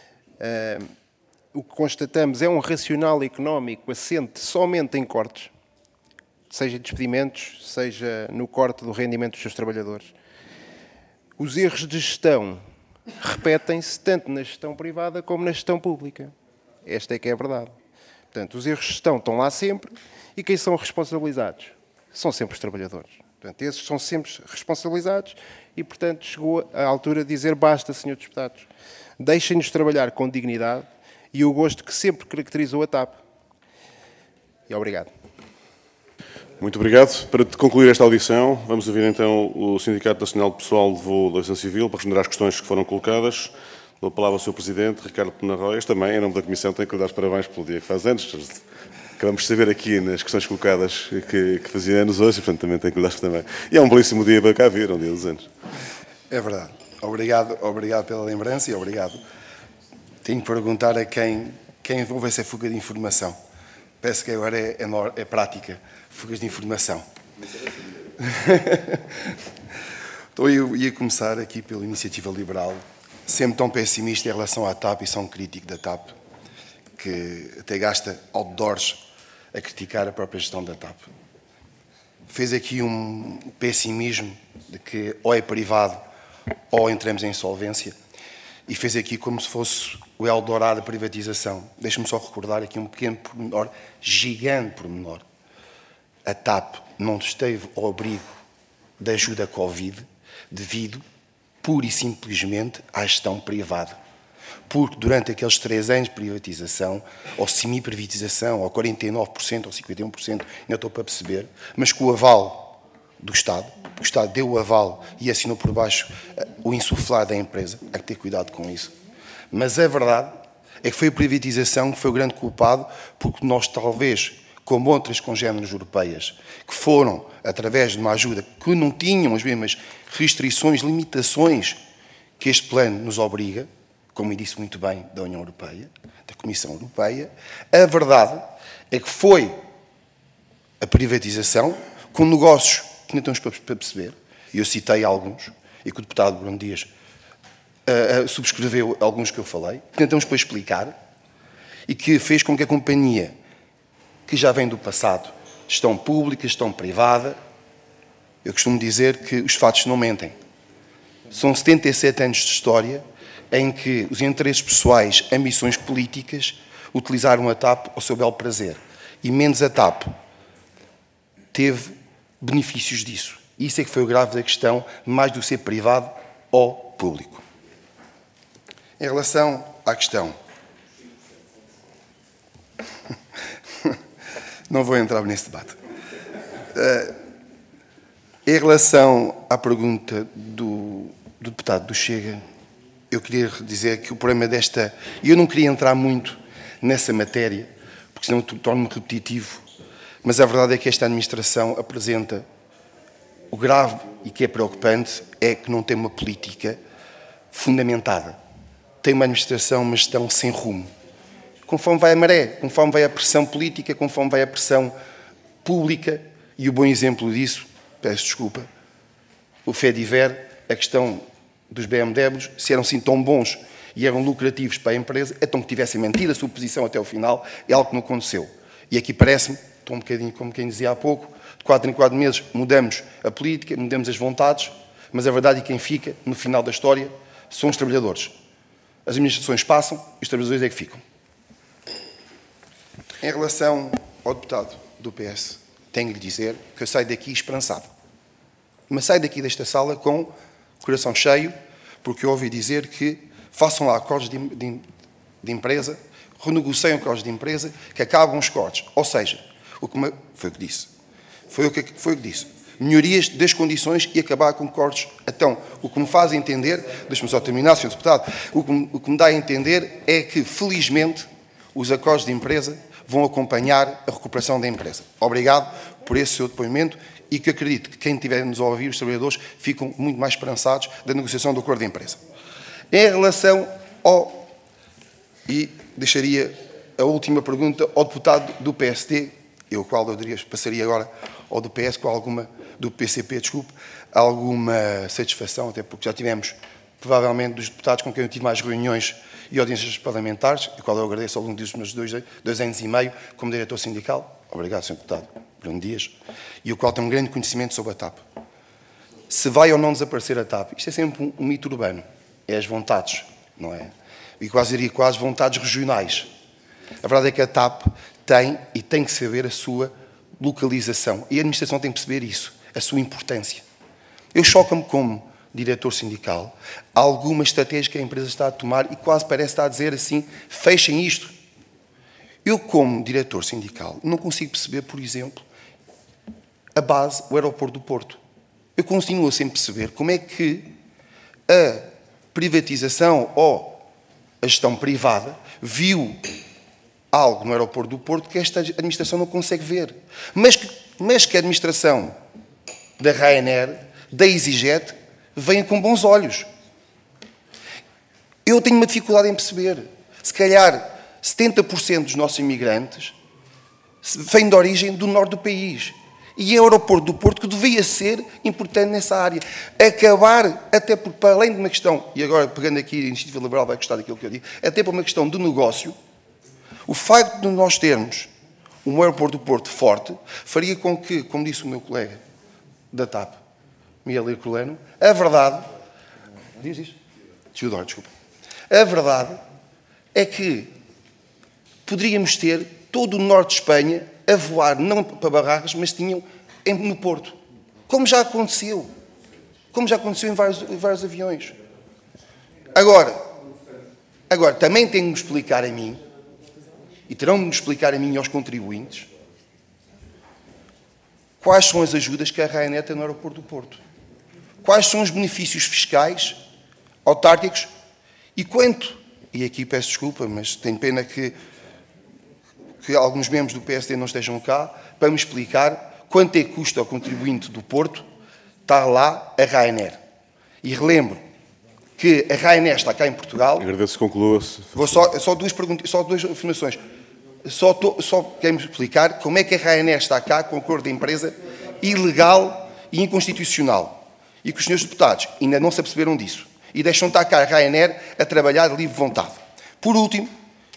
o que constatamos é um racional económico assente somente em cortes, seja em despedimentos, seja no corte do rendimento dos seus trabalhadores. Os erros de gestão repetem-se tanto na gestão privada como na gestão pública. Esta é que é a verdade. Portanto, os erros de gestão estão lá sempre e quem são responsabilizados? São sempre os trabalhadores. Portanto, esses são sempre responsabilizados e, portanto, chegou a altura de dizer basta, senhores deputados. Deixem-nos trabalhar com dignidade e o gosto que sempre caracterizou a TAP. E obrigado. Muito obrigado. Para concluir esta audição, vamos ouvir então o Sindicato Nacional de Pessoal de Voo da Aviação Civil para responder às questões que foram colocadas. Dou a palavra ao seu Presidente, Ricardo Penarroias. Também, em nome da Comissão, tenho que lhe dar os parabéns pelo dia que faz anos. Acabamos de saber aqui nas questões colocadas que, que fazia anos hoje, e, portanto, também tenho que lhe dar também. E é um belíssimo dia para cá vir, um dia dos anos. É verdade. Obrigado, obrigado pela lembrança e obrigado. Tenho que perguntar a quem, quem houve essa fuga de informação. Peço que agora é, é, é prática, fugas de informação. Então eu ia começar aqui pela Iniciativa Liberal, sempre tão pessimista em relação à TAP e são crítico da TAP, que até gasta outdoors a criticar a própria gestão da TAP. Fez aqui um pessimismo de que ou é privado ou entramos em insolvência. E fez aqui como se fosse o Eldorado da privatização. Deixe-me só recordar aqui um pequeno pormenor, gigante pormenor. A TAP não esteve ao abrigo da ajuda Covid devido, pura e simplesmente, à gestão privada. Porque durante aqueles três anos de privatização, ou semi-privatização, ou quarenta e nove por cento, ou cinquenta e um por cento, ainda estou para perceber, mas com o aval do Estado, o Estado deu o aval e assinou por baixo o insuflar da empresa. Há que ter cuidado com isso. Mas a verdade é que foi a privatização que foi o grande culpado, porque nós talvez, como outras congêneres europeias, que foram através de uma ajuda que não tinham as mesmas restrições, limitações que este plano nos obriga, como eu disse muito bem, da União Europeia, da Comissão Europeia, a verdade é que foi a privatização com negócios que ainda estamos para perceber, e eu citei alguns, e que o deputado Bruno Dias uh, uh, subscreveu alguns que eu falei, que ainda estamos para explicar, e que fez com que a companhia que já vem do passado. Gestão pública, gestão privada. Eu costumo dizer que os fatos não mentem. São setenta e sete anos de história em que os interesses pessoais, ambições políticas, utilizaram a TAP ao seu belo prazer. E menos a TAP teve benefícios disso. Isso é que foi o grave da questão, mais do ser privado ou público. Em relação à questão... Não vou entrar nesse debate. Uh, em relação à pergunta do, do deputado do Chega, eu queria dizer que o problema desta... E eu não queria entrar muito nessa matéria, porque senão torno-me repetitivo, mas a verdade é que esta administração apresenta o grave e que é preocupante é que não tem uma política fundamentada. Tem uma administração, uma gestão sem rumo. Conforme vai a maré, conforme vai a pressão política, conforme vai a pressão pública, e o bom exemplo disso, peço desculpa, o Fediver, a questão dos B M Ws, se eram assim tão bons e eram lucrativos para a empresa, então que tivessem mantido a sua posição até o final, é algo que não aconteceu. E aqui parece-me, estou um bocadinho como quem dizia há pouco, de quatro em quatro meses mudamos a política, mudamos as vontades, mas a verdade é que quem fica, no final da história, são os trabalhadores. As administrações passam e os trabalhadores é que ficam. Em relação ao deputado do P S, tenho de lhe dizer que eu saio daqui esperançado. Mas saio daqui desta sala com o coração cheio, porque eu ouvi dizer que façam lá acordos de, de, de empresa, renegociem acordos de empresa, que acabam os cortes. Ou seja, o que me, foi o que disse. Foi o que, foi o que disse. Melhorias das condições e acabar com cortes. Então, o que me faz entender, deixe-me só terminar, senhor Deputado, o que, me, o que me dá a entender é que, felizmente, os acordos de empresa vão acompanhar a recuperação da empresa. Obrigado por esse seu depoimento e que acredito que quem estiver-nos a ouvir, os trabalhadores, ficam muito mais esperançados da negociação do acordo de empresa. Em relação ao... E deixaria a última pergunta ao deputado do P S D, eu qual eu diria, passaria agora ao do P S, com alguma, do P C P, desculpe, alguma satisfação, até porque já tivemos, provavelmente, dos deputados com quem eu tive mais reuniões e audiências parlamentares, e qual eu agradeço ao longo dos meus dois, dois anos e meio como diretor sindical. Obrigado, senhor Deputado Bruno Dias. E o qual tem um grande conhecimento sobre a TAP. Se vai ou não desaparecer a TAP, isto é sempre um, um mito urbano. É as vontades, não é? E quase diria quase vontades regionais. A verdade é que a TAP tem e tem que saber a sua localização. E a administração tem que perceber isso, a sua importância. Eu choco-me como diretor sindical, alguma estratégia que a empresa está a tomar e quase parece estar a dizer assim, fechem isto. Eu, como diretor sindical, não consigo perceber, por exemplo, a base, o aeroporto do Porto. Eu continuo sem perceber como é que a privatização ou a gestão privada viu algo no aeroporto do Porto que esta administração não consegue ver. Mas que, mas que a administração da Ryanair, da EasyJet, vem com bons olhos. Eu tenho uma dificuldade em perceber. Se calhar setenta por cento dos nossos imigrantes vêm de origem do norte do país. E é o aeroporto do Porto que devia ser importante nessa área. Acabar, até porque, para além de uma questão, e agora pegando aqui, a Iniciativa Liberal vai gostar daquilo que eu digo, até por uma questão de negócio, o facto de nós termos um aeroporto do Porto forte faria com que, como disse o meu colega da TAP, Miguel Herculano, a verdade... Diz isso? Teodoro, desculpa. A verdade é que poderíamos ter todo o norte de Espanha a voar, não para Barracas, mas tinham no Porto. Como já aconteceu. Como já aconteceu em vários, em vários aviões. Agora, agora, também tenho de me explicar a mim, e terão de me explicar a mim e aos contribuintes, quais são as ajudas que a Ryanair tem no aeroporto do Porto. Quais são os benefícios fiscais, autárquicos, e quanto, e aqui peço desculpa, mas tenho pena que, que alguns membros do P S D não estejam cá, para me explicar quanto é que custa ao contribuinte do Porto estar lá a Ryanair. E relembro que a Ryanair está cá em Portugal. Agradeço que conclua-se. Vou só, só, duas perguntas, só duas informações. Só, tô, só quero-me explicar como é que a Ryanair está cá com acordo de empresa ilegal e inconstitucional. E que os senhores deputados ainda não se aperceberam disso. E deixam estar cá a Ryanair a trabalhar de livre vontade. Por último,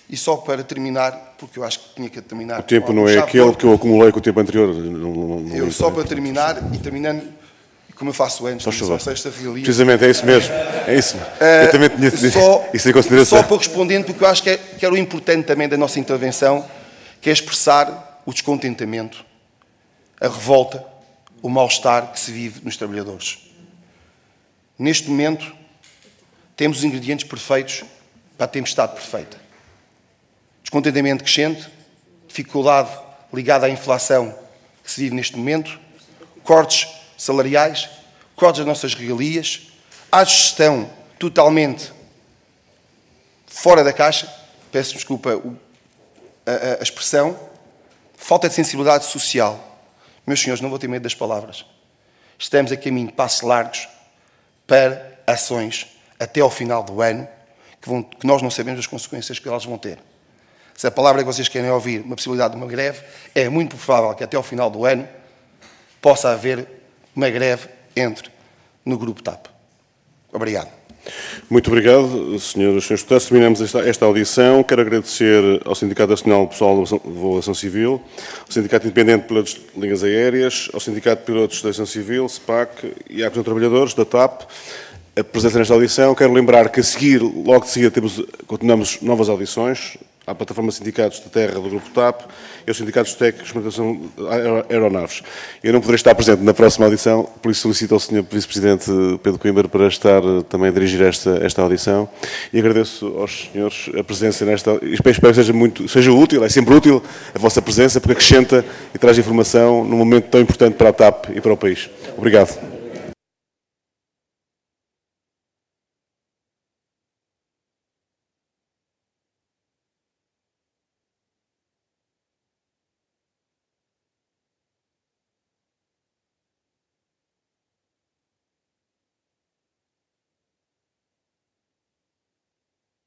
E só para terminar, porque eu acho que tinha que terminar... O tempo não é aquele que eu acumulei com o tempo anterior. Não, não, não eu só para terminar, e terminando, como eu faço antes, só sexta regalia... Precisamente, é isso mesmo. É isso. Uh, eu também tinha só, isso em consideração. Só para responder, porque eu acho que, é, que era o importante também da nossa intervenção, que é expressar o descontentamento, a revolta, o mal-estar que se vive nos trabalhadores. Neste momento, temos os ingredientes perfeitos para a tempestade perfeita. Descontentamento crescente, dificuldade ligada à inflação que se vive neste momento, cortes salariais, cortes das nossas regalias, à gestão totalmente fora da caixa, peço desculpa a, a expressão, falta de sensibilidade social. Meus senhores, não vou ter medo das palavras. Estamos a caminho de passos largos para ações até ao final do ano, que, vão, que nós não sabemos as consequências que elas vão ter. Se a palavra que vocês querem ouvir, uma possibilidade de uma greve, é muito provável que até ao final do ano possa haver uma greve entre no Grupo TAP. Obrigado. Muito obrigado, senhoras e senhores deputados. Terminamos esta, esta audição. Quero agradecer ao Sindicato Nacional do Pessoal da Aviação Civil, ao Sindicato Independente de Pilotos de Linhas Aéreas, ao Sindicato de Pilotos da Aviação Civil, S P A C, e à Comissão de Trabalhadores, da TAP, a presença nesta audição. Quero lembrar que a seguir, logo de seguida, temos, continuamos novas audições à plataforma Sindicatos da Terra do Grupo TAP e aos Sindicatos Técnicos de Experimentação de Aeronaves. Eu não poderei estar presente na próxima audição, por isso solicito ao senhor Vice-Presidente Pedro Coimbra para estar também a dirigir esta, esta audição e agradeço aos senhores a presença nesta... Espero que seja, muito, seja útil, é sempre útil a vossa presença, porque acrescenta e traz informação num momento tão importante para a TAP e para o país. Obrigado.